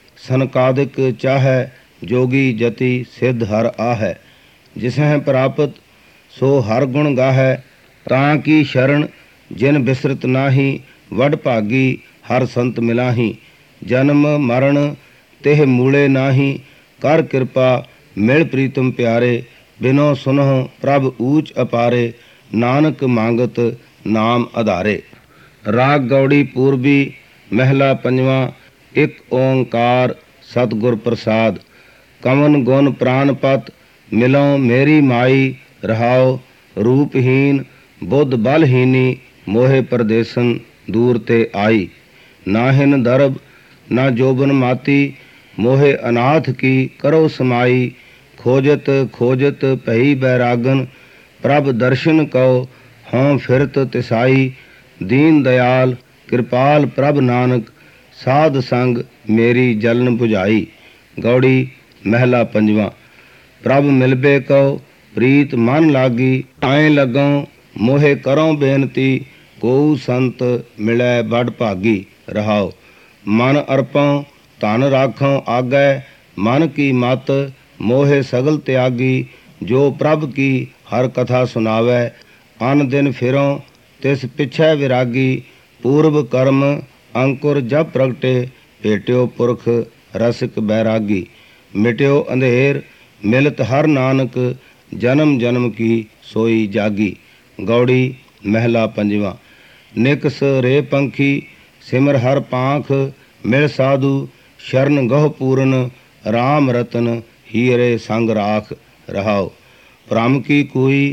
Speaker 1: ਸਨਕਾਦਿਕ ਚਾਹੈ। ਜੋਗੀ ਜਤੀ ਸਿੱਧ ਹਰ ਆਹੈ, ਜਿਸਹਿ ਪ੍ਰਾਪਤ ਸੋ ਹਰ ਗੁਣ ਗਾਹੈ। ਤਾਂ ਕੀ ਸ਼ਰਨ ਜਿਨ ਬਿਸਰਤ ਨਾਹੀ, ਵਡ ਭਾਗੀ ਹਰ ਸੰਤ ਮਿਲਾਹੀ। ਜਨਮ ਮਰਨ ਤਿਹ ਮੂਲੇ ਨਾਹੀ, ਕਰ ਕਿਰਪਾ ਮਿਲ ਪ੍ਰੀਤਮ ਪਿਆਰੇ। ਬਿਨੋ ਸੁਨਹੁ ਪ੍ਰਭ ਊਚ ਅਪਾਰੇ, ਨਾਨਕ ਮੰਗਤ ਨਾਮ ਆਧਾਰੇ। ਰਾਗ ਗੌੜੀ ਪੂਰਬੀ ਮਹਿਲਾ ਪੰਜਵਾਂ। ਇੱਕ ਓੰਕਾਰ ਸਤਿਗੁਰ ਪ੍ਰਸਾਦ। ਕਵਨ ਗੁਣ ਪ੍ਰਾਨਪਤ, ਮਿਲਉ ਮੇਰੀ ਮਾਈ। ਰਹਾਉ ਰੂਪਹੀਨ ਬੁੱਧ ਬਲਹੀਨੀ, ਮੋਹਿ ਪਰਦੇਸਨ ਦੂਰ ਤੇ ਆਈ। ਨਾਹਿਨ ਦਰਬ ਨਾ ਜੋਬਨ ਮਾਤੀ, ਮੋਹਿ ਅਨਾਥ ਕੀ ਕਰੋ ਸਮਾਈ। ਖੋਜਤ ਖੋਜਤ ਭਈ ਬੈਰਾਗਨ, ਪ੍ਰਭ ਦਰਸ਼ਨ ਕਉ ਹਉ ਫਿਰਤ ਤਿਸਾਈ। ਦੀਨ ਦਇਆਲ ਕਿਰਪਾਲ ਪ੍ਰਭ ਨਾਨਕ, ਸਾਧ ਸੰਗ ਮੇਰੀ ਜਲਨ ਬੁਝਾਈ। ਗੌੜੀ ਮਹਿਲਾ ਪੰਜਵਾਂ। ਪ੍ਰਭ ਮਿਲਬੇ ਕਉ ਪ੍ਰੀਤ ਮਨ ਲਾਗੀ, ਆਏ ਲੱਗਉ ਮੋਹਿ ਕਰਉ ਬੇਨਤੀ। ਕੋਊ ਸੰਤ ਮਿਲੈ ਬੜ ਭਾਗੀ। ਰਹਾਉ ਮਨ ਅਰਪਉ ਧਨ ਰਾਖਉ ਆਗੈ, ਮਨ ਕੀ ਮਤ ਮੋਹਿ ਸਗਲ ਤਿਆਗੀ। ਜੋ ਪ੍ਰਭ ਕੀ ਹਰ ਕਥਾ ਸੁਨਾਵੈ, ਅਨ ਦਿਨ ਫਿਰਉ ਤਿਸ ਪਿਛੈ ਵਿਰਾਗੀ। ਪੂਰਬ ਕਰਮ ਅੰਕੁਰ ਜਬ ਪ੍ਰਗਟੇ, ਭੇਟਿਓ ਪੁਰਖ ਰਸਿਕ ਬੈਰਾਗੀ। ਮਿਟਿਓ ਅੰਧੇਰ ਮਿਲਤ ਹਰ ਨਾਨਕ, ਜਨਮ ਜਨਮ ਕੀ ਸੋਈ ਜਾਗੀ। ਗੌੜੀ ਮਹਿਲਾ ਪੰਜਵਾਂ। ਨਿਕਸ ਰੇ ਪੰਖੀ ਸਿਮਰ ਹਰ ਪਾਂਖ, ਮਿਲ ਸਾਧੂ ਸ਼ਰਨ ਗਹੁ ਪੂਰਨ। ਰਾਮ ਰਤਨ ਹੀਰੇ ਸੰਗ ਰਾਖ। ਰਹਾਉ ਭ੍ਰਮ ਕੀ ਕੋਈ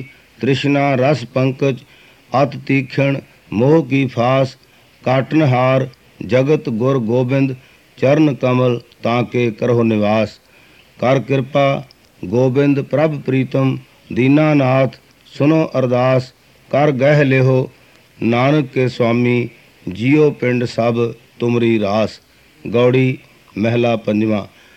Speaker 1: तृष्णा रस पंकज अत तीखण मोह की फास, काटनहार जगत गुर गोबिंद, चरण कमल ताके करो निवास। कर कृपा गोबिंद प्रभ प्रीतम, दीनानाथ सुनो अरदास, कर गह लेहो नानक के स्वामी, जियो पिंड सब तुमरी रास। गौड़ी महला पंजवा।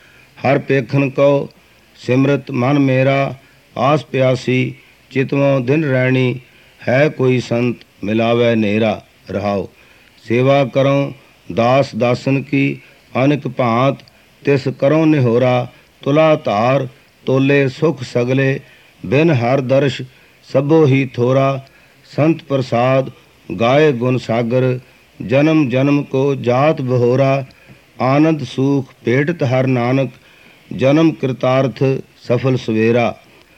Speaker 1: हर पेखन को सिमरत मन मेरा, आस प्यासी चितवों दिन रैनी, है कोई संत मिलावे नेरा। रहाओ। सेवा करो दास दासन की, अनिक भांत तिस करो निहोरा, तुला धार तोले सुख सगले, बिन हर दर्श सबो ही थोरा। संत प्रसाद गाए गुण सागर, जन्म जन्म को जात बहोरा। आनंद सुख भेटत हर नानक, जन्म कृतार्थ सफल सवेरा।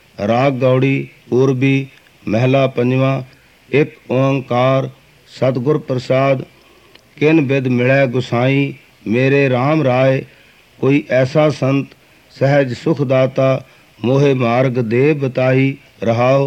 Speaker 1: राग गौड़ी पूर्वी महला पंजवा। एक ओंकार सतगुर प्रसाद, किन बिद मिलै गुसाई, मेरे राम राय। कोई ऐसा संत सहज सुख दाता, मोहे मार्ग दे बताई। रहाओ।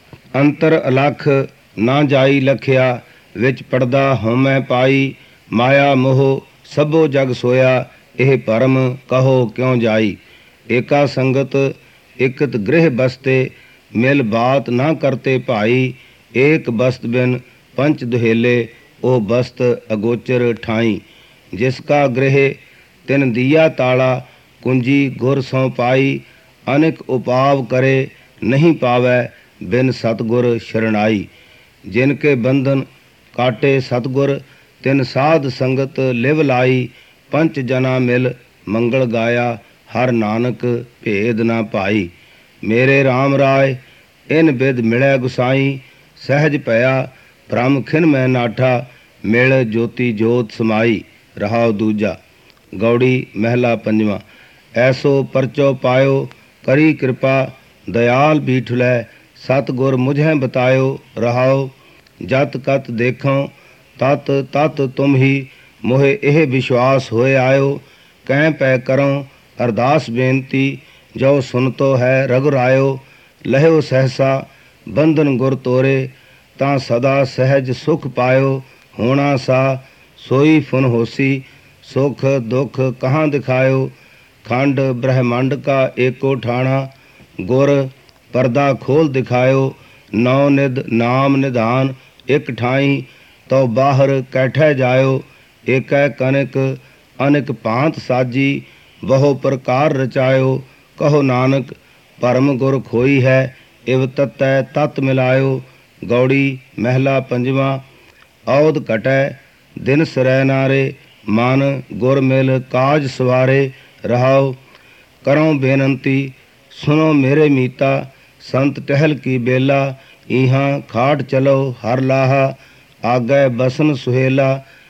Speaker 1: अंतर अलख ना जाई लखिया, विच पड़दा होमै पाई। माया मोह सबो जग सोया, एह परम कहो क्यों जाई। एका संगत इकत गृह बसते, मिल बात ना करते भाई। एक बस्त बिन पंच दुहेले, ओ बस्त अगोचर ठाई। जिसका गृह तिन दिया ताला, कुंजी गुर सौ पाई। अनेक उपाव करे नहीं पावै, बिन सतगुर शरणाई। जिनके बंधन काटे सतगुर, तिन साध संगत लिव लाई। पंच जना मिल मंगल गाया, हर नानक भेद ना पाई। मेरे राम राय इन बिद मिलै गुसाई, सहज पया ब्रह्म खिन मैं नाठा। मिल ज्योति जोत समाई। रहाओ दूजा। गौड़ी महला पंजवा। ऐसो परचो पायो करी कृपा, दयाल बीठलै सतगुर मुझे बतायो। रहाओ। जत कत देखो तत तत तुम ही, मोहे एह विश्वास होए आयो। कह पै करो अरदास बेनती, जो सुन तो है रघुरायो। लहो सहसा बंधन गुर तोरे, तां सदा सहज सुख पायो। होना सा सोई फुन होसी, सुख दुख कहाँ दिखायो। खंड ब्रह्मांड का एको ठाणा, गुर पर्दा खोल दिखायो। नौ निध नाम निधान एक ठाई, तो बाहर कैठै जायो। एक कनक अनिक भांत साजी, बहु प्रकार रचायो। कहो नानक परम गुर खोई है, इव ततै तत मिलायो। गौड़ी महला पंजवा। औद कटै दिन सरै नारे, मन गुर मिल काज सवारे। रहाओ। करो बेनंती सुनो मेरे मीता, संत टहल की बेला। इहाँ खाट चलो हर लाहा, आगे बसन सुहेला।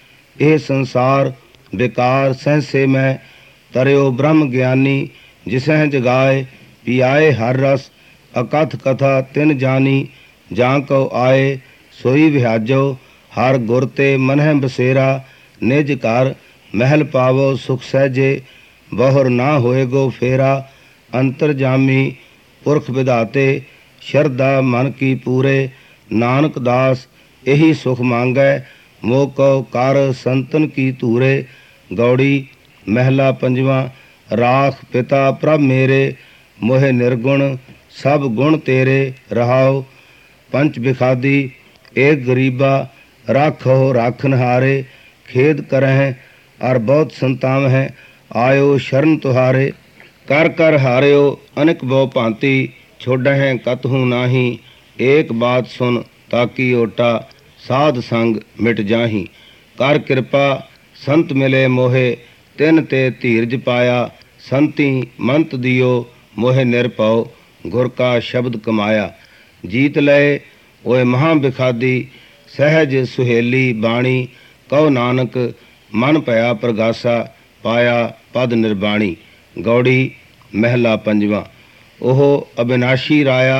Speaker 1: एह संसार बेकार सहसे मैं, तरयो ब्रह्म ज्ञानी। जिसह जगाए पियाए हर रस, अकथ कथा तिन जानी। जां को आए सोई विहाजो, हर गुर ते मनह बसेरा। निज घर महल पावो सुख सहजे, बहुर ना होएगो फेरा। अंतर जामी पुरख विधाते, शरदा मन की पूरे। नानक दास यही सुख मांगै, मोह को कर संतन की तूरे। गौड़ी महला पंजवा। राख पिता प्रभ मेरे, मोहे निर्गुण सब गुण तेरे। रहाओ। पंच बिखादी एक गरीबा, राखो राखनहारे। खेद करह और बहुत संताव है, आयो शरण तुहारे। कर कर हारियो अनेक बहु भांति, छोड़ह कतहु नाही। एक बात सुन ताकि ओटा, साध संग मिट जाही। कर कृपा संत मिले मोहे, तिन ते धीरज पाया। संति मंत दियो मोहे निरपौ, गुर का शब्द कमाया। जीत लय ओए महा बिखादी, सहज सुहेली बाणी। कहो नानक मन भया प्रगासा, पाया पद निर्बाणी। गौड़ी महला पंजवा। ओह अविनाशी राया,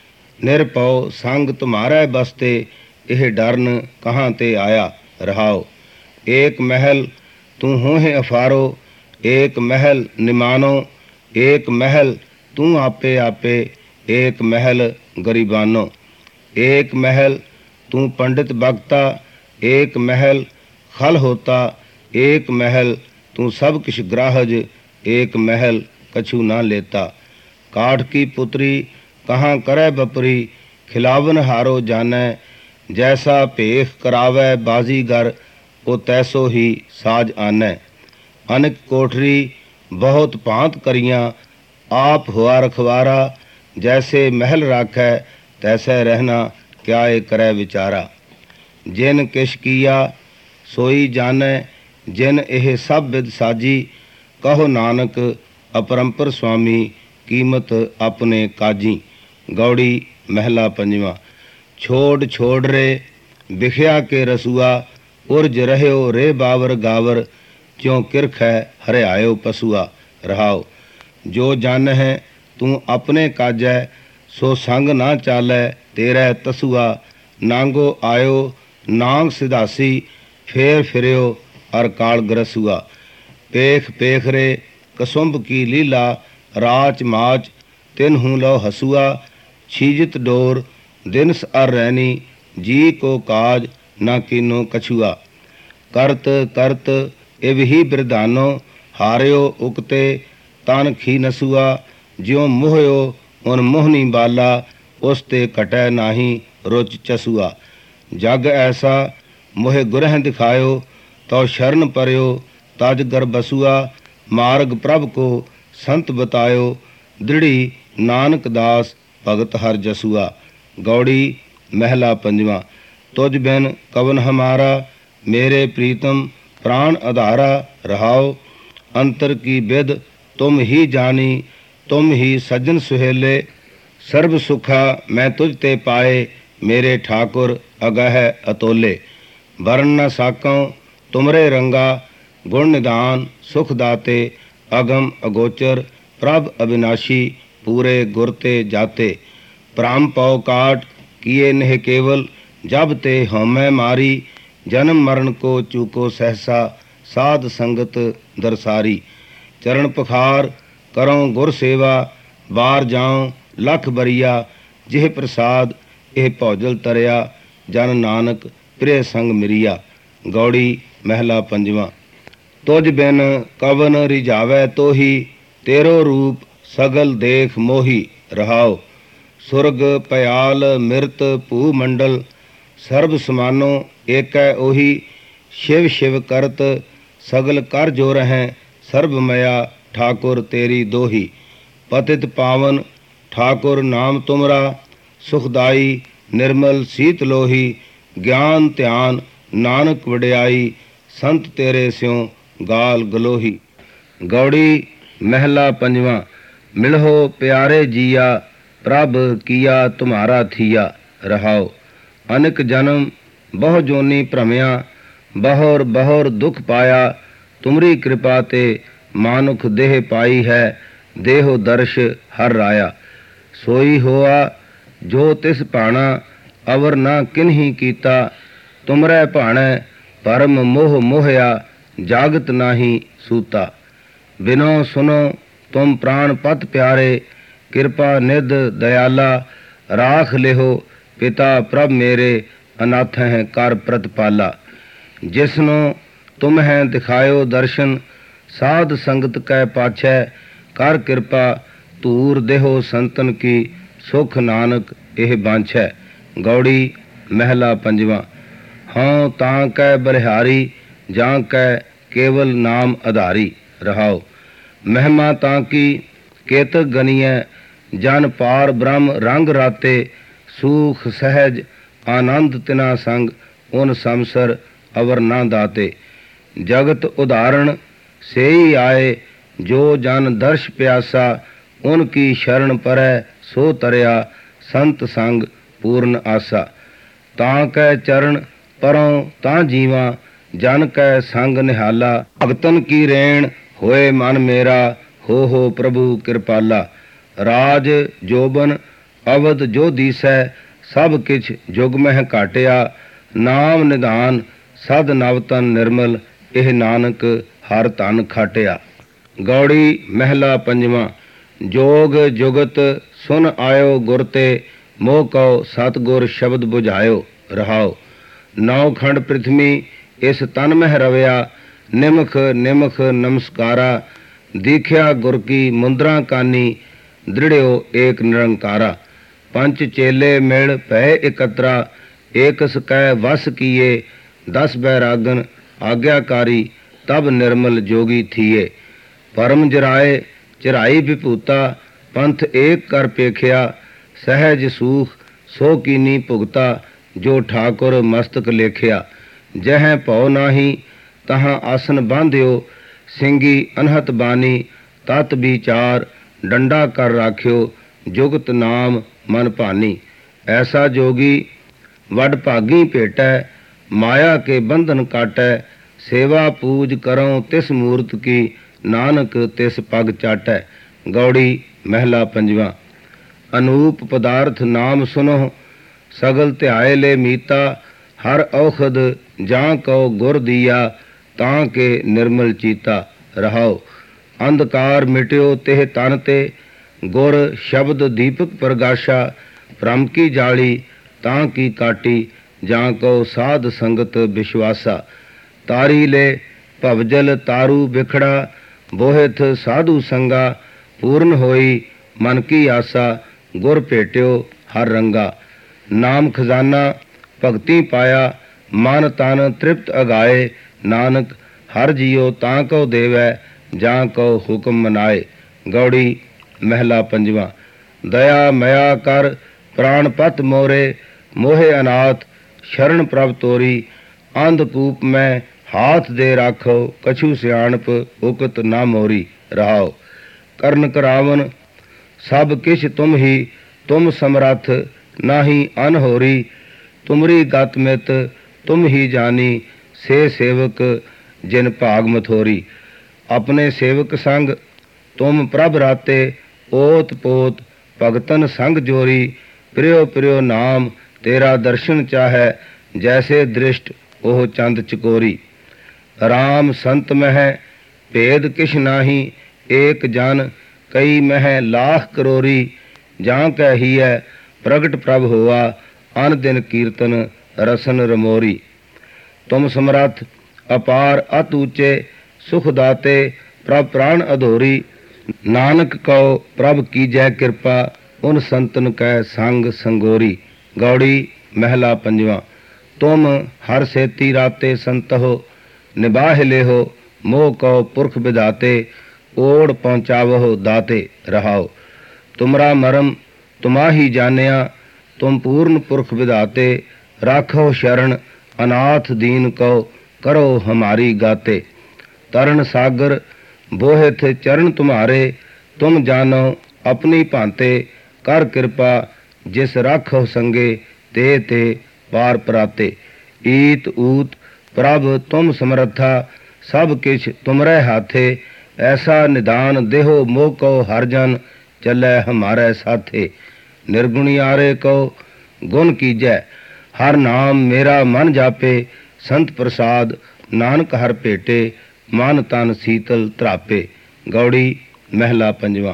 Speaker 1: निरपौ संग तुम्हारे बसते। यह डरन कहाँ ते आया। रहाओ। एक महल तू होहे अफारो, एक महल निमानो। एक महल तू आपे आपे, एक महल गरीबानो। एक महल तू पंडित बगता, एक महल खल होता, एक महल तू सब किश ग्राहज, एक महल कछु ना लेता। काठ की पुत्री कहाँ करे बपरी, खिलावन हारो जानै, जैसा भेख करावै बाजीगर, ओ तैसो ही साज आनै। अनक कोठरी बहुत भांत करियां, आप हुआ रखवारा, जैसे महल राखै तैसे रहना, क्या ए करे विचारा। जिन किश किया सोई जानै, जिन एह सब विद साजी, कहो नानक अपरंपर स्वामी, कीमत अपने काजी। गौड़ी महला पंजवा। छोड़ छोड़ रे बिखिया के रसुआ, उर्ज रह्यो रे बावर गावर, क्यों किरख है हरियायो पसुआ। रहाओ। जो जन है तू अपने काजै, सो संग ना चालै तेरै तसुआ। नांगो आयो नांग सिधासी, फेर फिरयो और काल ग्रसुआ। पेख पेख रे कसुंभ की लीला, राच माच तिन्हू लो हसुआ। छीजित डोर दिनस अर रैनी, जी को काज ना कीनो कछुआ। करत करत इव ही बिरधानो, हारियो उकते तन खी नसुआ। ज्यों मोहयो उन मोहनी बाला, उसते कटै नाही रुच चसुआ। जग ऐसा मोहे गुरह दिखायो, तो शरण परयो तज गर बसुआ। मार्ग प्रभ को संत बतायो, दृढ़ी नानक दास भगत हर जसुआ। गौड़ी महला पंजवा। तुझ बिन कवन हमारा, मेरे प्रीतम प्राण आधारा। रहाओ। अंतर की विद तुम ही जानी, तुम ही सज्जन सुहेले। सर्व सुखा मैं तुझ ते पाए, मेरे ठाकुर अगह अतोले। वर्ण न साकों तुमरे रंगा, गुण निदान सुख दाते। अगम अगोचर प्रभ अविनाशी, पूरे गुर ते जाते। प्राम पौ काट किए नेह केवल, जब ते हौमै मारी। जन्म मरण को चूको सहसा, साध संगत दरसारी। चरण पखार करों गुर सेवा, बार जाऊं लख बरिया। जिह प्रसाद एह भौजल तरिया, जन नानक प्रिय संग मिरिया। गौड़ी महला पंजवा। तुझ बिन कवन रिझावै तोही, तेरो रूप सगल देख मोही। रहाओ। सुरग पयाल मिरत भू मंडल, सर्ब समानो एकै ओही। शिव शिव करत सगल कर जो रहें, सर्वमया ठाकुर तेरी दोही। पतित पावन ठाकुर नाम तुमरा, सुखदाई निर्मल सीत लोही। ज्ञान ध्यान नानक वड्याई, संत तेरे स्यों गाल गलोही। गौड़ी महला पंजवा। मिलहो प्यारे जिया, प्रभ किया तुम्हारा थिया। रहाओ। अनक जन्म बहु जोनी भ्रमया, बहोर बहोर दुख पाया। तुमरी कृपा ते मानुख देह पाई है, देहो दर्श हर राया। सोई होआ जो तिस भाणा, अवर ना किन्ही कीता। तुमरै भाणै परम मोह मोहया, जागत नाही सूता। बिनो सुनो तुम प्राण पत प्यारे, कृपा निध दयाला। राख लेहो पिता प्रभ मेरे, अनाथ हैं कर प्रतिपाला। जिसनो तुम हैं दिखायो दर्शन, साध संगत कै पाछै। कर कृपा धूर देहो संतन की, सुख नानक एह बांछै। गौड़ी महला पंजवा। हाँ तां कै बलिहारी, जां कै केवल नाम आधारी। रहाओ। महिमा तां की केतक गनिय, जन पार ब्रह्म रंग राते। सूख सहज आनंद तिना संग, उन समसर अवर ना दाते। जगत उदाहरण से ही आए, जो जन दर्श प्यासा। उनकी शरण परै सो तरया, संत संग पूर्ण आसा। तां कै चरण परों तां जीवा, जन कै संग निहाला। भगतन की रेण होए मन मेरा, हो प्रभु कृपाला। राज जोबन अवध जो दीसै, सब किछ जुग मह काटिया। नाम निधान सद नवतन निर्मल, एह नानक हर धन खाटिया। गौड़ी महला पंजवा। जोग जुगत सुन आयो गुर ते, मोह कहो सतगुर शब्द बुझायो। रहाओ। 9 खंड पृथ्वी इस तन मह रवया, निमख निमख नमस्कारा, दीख्या गुर की मुंदरा कानी, दृढ़ो एक निरंकारा। पंच चेले मिल भय एकत्रा, एक सकै वस किए, 10 बैरागन आज्ञाकारी, तब निर्मल जोगी थिए। परम जराए चराई विभूता, पंथ एक कर पेख्या, सहज सूख सो कीनी भुगता, जो ठाकुर मस्तक लेख्या। जह भौ नाही तहाँ आसन बांध्यो, सिंगी अनहत बानी, तत विचार डंडा कर राख्यो, जुगत नाम मन भानी। ऐसा जोगी वड भागी भेटै, माया के बंधन काटै, सेवा पूज करो तिस मूर्त की, नानक तिस पग चाटै। गौड़ी महला पंजवा। अनूप पदार्थ नाम सुनो, सगल ध्याय ले मीता, हर औखद जां को गुर दिया, तां के निर्मल चीता। रहाओ। अंधकार मिट्यो तेह तन ते, गुर शब्द दीपक प्रगाशा, भ्रम की जाली तां की काटी, जां को साध संगत विश्वासा। तारी ले भवजल तारू बिखड़ा, बोहित साधु संगा, पूर्ण होई मन की आसा, गुर भेट्यो हर रंगा। नाम खजाना भगति पाया, मन तन तृप्त अगाए, नानक हर जियो तां को देवै, जां को हुक्म मनाए। गौड़ी महला पंजवा। दया मया कर प्राण पत मोरे, मोहे अनाथ शरण प्रभ तोरी, अंधकूप में हाथ दे राखो, कछु सियाणप उकत ना मोरी। रहाओ। करण करावन सब किछ तुम ही, तुम समरथ नाही अनहोरी, तुमरी गत मित तुम ही जानी, से सेवक जिन भाग मथोरी। अपने सेवक संग तुम प्रभ राते, ओत पोत भगतन संग जोरी, प्रियो प्रियो नाम तेरा दर्शन चाहै, जैसे दृष्ट ओह चंद चकोरी। राम संत मह भेद किछ नाही, एक जन कई मह लाख करोरी, जां कहिए प्रगट प्रभ होआ, अन दिन कीर्तन रसन रमोरी। तुम समरथ अपार अत ऊंचे, सुख दाते प्रभ प्राण अधोरी, नानक कहो प्रभ की जय कृपा, उन संतन कै संग संगोरी। गौड़ी महला पंजवा। तुम हर सेती राते संत हो, निबाह ले हो, मोह कहो पुरख विधाते, ओढ़ पहुँचावहो दाते। रहाओ। तुमरा मरम तुमाही जानिया, तुम पूर्ण पुरख विधाते, राखो शरण अनाथ दीन को, करो हमारी गाते। तरण सागर बोहित चरण तुम्हारे, तुम जानो अपनी भांते, कर कृपा जिस राखो संगे, ते ते पार पराते। ईत ऊत प्रभ तुम समर्था, सब किछ तुमरे हाथे, ऐसा निदान देहो मोह को हर जन, चलै हमारे साथे। निर्गुणियारे को गुण कीजै, हर नाम मेरा मन जापे, संत प्रसाद नानक हर भेटे, मन तन शीतल त्रापे। गौड़ी महला पंजवा।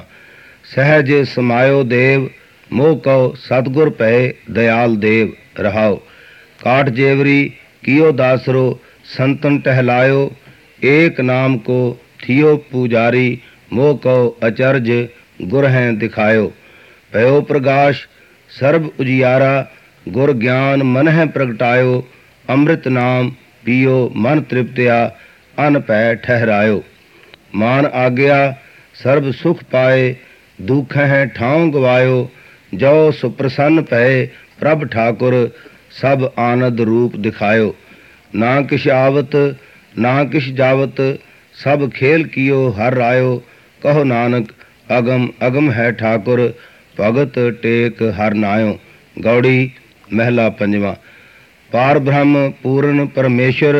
Speaker 1: सहज समायो देव, मोह कहो सतगुर भय दयाल देव। रहाओ। काट जेवरी कियो दासरो, संतन टहलायो, एक नाम को थियो पूजारी, मोह कहो अचरज गुर हैं दिखायो। भयो प्रकाश सर्व उजियारा, गुर ज्ञान मन है प्रगटायो, अमृत नाम पियो मन तृप्त्या, अन पै ठहरायो। मान आज्ञा सर्व सुख पाए, दुख है ठाव गवायो, जो सुप्रसन्न पै प्रभ ठाकुर, सब आनंद रूप दिखायो। ना किश आवत ना किश जावत, सब खेल कियो हर रायो, कहो नानक अगम अगम है ठाकुर, भगत टेक हर नायो। गौड़ी महला पंजवा। पार ब्रह्म पूर्ण परमेश्वर,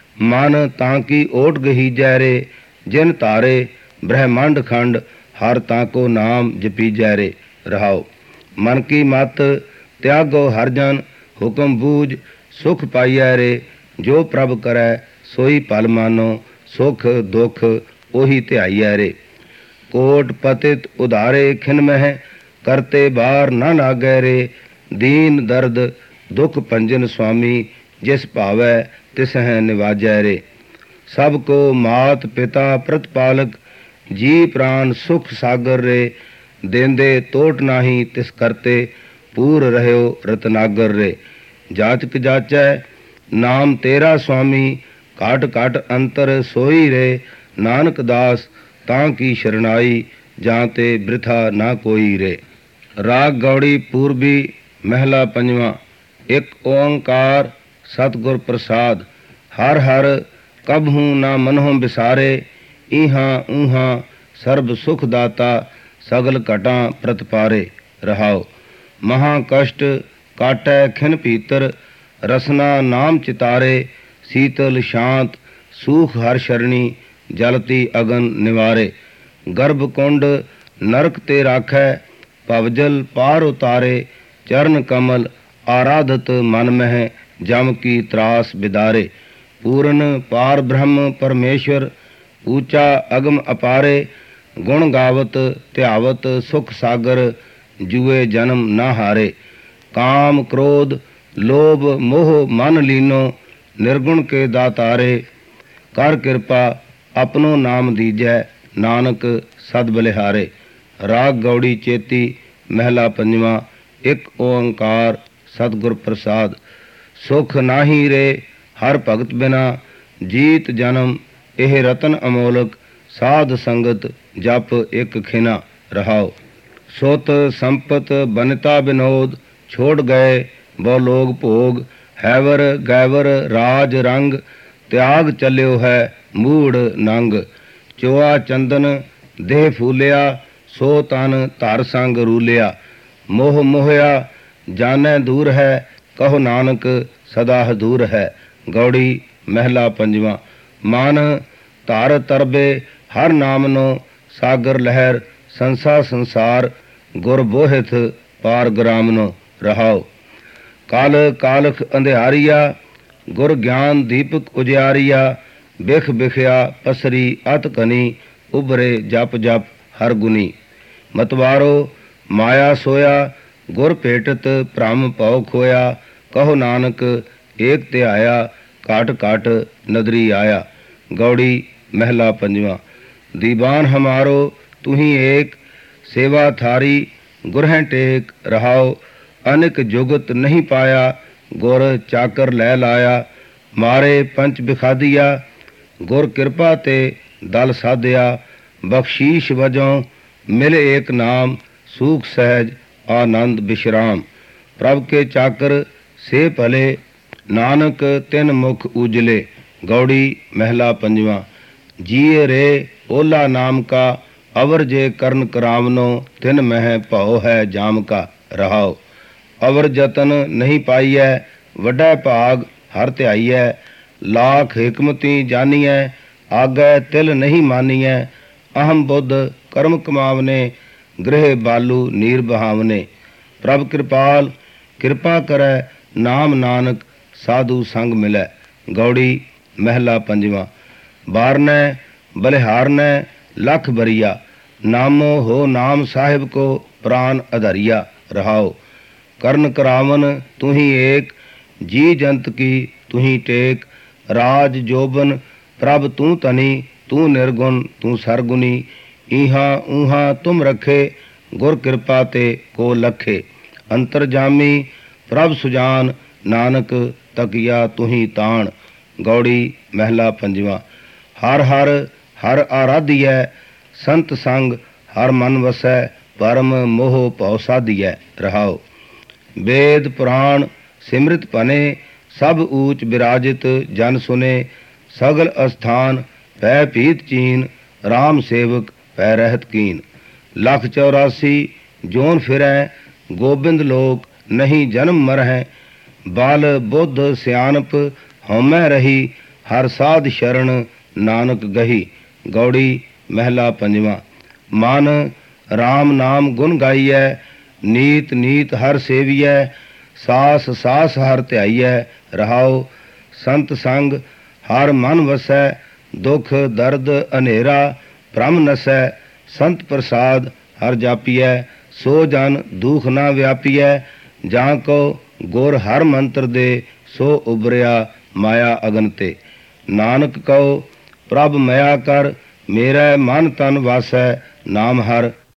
Speaker 1: मन तांकी ओट गही जैरे, जिन तारे ब्रह्मांड खंड, हर ताको नाम जपी जैरे। रहाओ। मन की मत त्यागो हर जन, हुक्म बूझ सुख पाइयै रे, जो प्रभ करै सोई पल मानो, सुख दुख ओही ध्याइयै रे। कोट पतित उधारे खिन मह, करते बार न नागै रे, दीन दर्द दुख पंजन स्वामी, जिस भावै तिस है निवाजै रे। सबको मात पिता प्रतिपालक, जी प्राण सुख सागर रे। देंदे तोट नाही तिस करते, पूर रहयो रतनागर रे। जाचक जाचै नाम तेरा स्वामी, काट काट अंतर सोई रे। नानक दास तां की शरणाई, जाते बृथा ना कोई रे। राग गौड़ी पूर्वी महला पंजवा। एक ओंकार सतगुर प्रसाद। हर हर कबहू ना मनों बिसारे, इहां ऊहां सर्ब सुख दाता, सगल घटां प्रतिपारे। रहाओ। महा कष्ट काटै खिन भीतर, रसना नाम चितारे। शीतल शांत सूख हर शरणी, जलती अगन निवारे। गर्भ कुंड नरक ते राखै, भवजल पार उतारे। चरण कमल आराधत मन मह, जम की त्रास बिदारे। पूर्ण पार ब्रह्म परमेश्वर, ऊंचा अगम अपारे। गुण गावत ध्यावत सुख सागर, जुए जन्म न हारे। काम क्रोध लोभ मोह मन लीनो, निर्गुण के दातारे। कर कृपा अपनो नाम दीजै, नानक सद बलिहारे। राग गौड़ी चेती महला पंजवा। एक ओंकार सतगुर प्रसाद। सुख नाही रे हर भगत बिना, जीत जन्म एह रतन अमोलक। साध संगत जप एक खिना। रहाओ। सुत संपत बनिता विनोद, छोड़ गए बहु लोग भोग। हैवर गैवर राज रंग, त्याग चल्यो है मूढ़ नंग। चोआ चंदन देह फूलिया, सो तन धर संग रूलिया। मोह मोहया जानै दूर है, कहो नानक सदा हदूर है। गौड़ी महला पंजवा। मन धर तरबे हर नामनो, सागर लहर संसा संसार। गुर बोहित पार ग्रामनो। रहाओ। काल कालख अंधियारिया, गुर ज्ञान दीपक उजियारिया। बिख बिखया पसरी अत कनी, उभरे जप जप हर गुनी। मतवारो माया सोया, गुर भेटत भ्रम पौ खोया। कहो नानक एक त्याया, काट काट नदरी आया। गौड़ी महला पंजवा। दीवान हमारो तू ही एक, सेवा थारी गुरहें टेक। रहाओ। अनिक जुगत नहीं पाया, गुर चाकर लै लाया। मारे पंच बिखादिया, गुर कृपा ते दल साधिया। बख्शीश वजों मिले एक नाम, सूख सहज आनंद विश्राम। प्रभ के चाकर से भले, नानक तिन मुख उजले। गौड़ी महला पंजवा। जिये रे ओला नाम का, अवर जे करण करावनो। तिन मह भौ है जाम का। रहाओ। अवर जतन नहीं पाइयै, वड्डा भाग हर ध्याइयै। लाख हिकमती जानियै, आगै तिल नहीं मानियै। अहम बुद्ध कर्म कमावने, गृह बालू नीर बहावने। प्रभ कृपाल कृपा करै, नाम नानक साधु संग मिलै। गौड़ी महला पंजवा। बारनै बलिहारनै लख बरिया, नामो हो नाम साहिब को प्राण अधरिया। रहाओ। कर्ण करावन तू ही एक, जी जंत की तू ही टेक। राज जोबन प्रभ तू तनी, तू निर्गुण तू सरगुनी। इहां ऊहां तुम रखे, गुर कृपा ते को लखे। अंतरजामी प्रभ सुजान, नानक तकिया तू ही ताण। गौड़ी महला पंजवा। हर हर हर आराधियै, संत संग हर मन वसै। परम मोह भौ साधियै। रहाओ। वेद पुराण सिमृत भने, सब ऊच विराजित जन सुने। सगल अस्थान पै पीत चीन, राम सेवक पै रहत कीन। लख 84 जोन फिरै, गोबिंद लोक नहीं जन्म मरहै। बाल बुद्ध सियानप हौमै रही, हर साध शरण नानक गही। गौड़ी महला पंजवा। मन राम नाम गुण गाइयै, नीत नीत हर सेवियै। सास सास हर ध्याइयै। रहाओ। संत संग हर मन वसै, दुख दर्द अनेरा भ्रम नसै। संत प्रसाद हर जापियै, सो जन दुख न व्यापियै। ਜਾਂ ਕੋ ਗੁਰ ਹਰ ਮੰਤਰ ਦੇ, ਸੋ ਉਬਰਿਆ ਮਾਇਆ ਅਗਨ ਤੇ। ਨਾਨਕ ਕਹੋ ਪ੍ਰਭ ਮਇਆ ਕਰ, ਮੇਰਾ ਮਨ ਤਨ ਵਾਸੈ ਨਾਮ ਹਰ।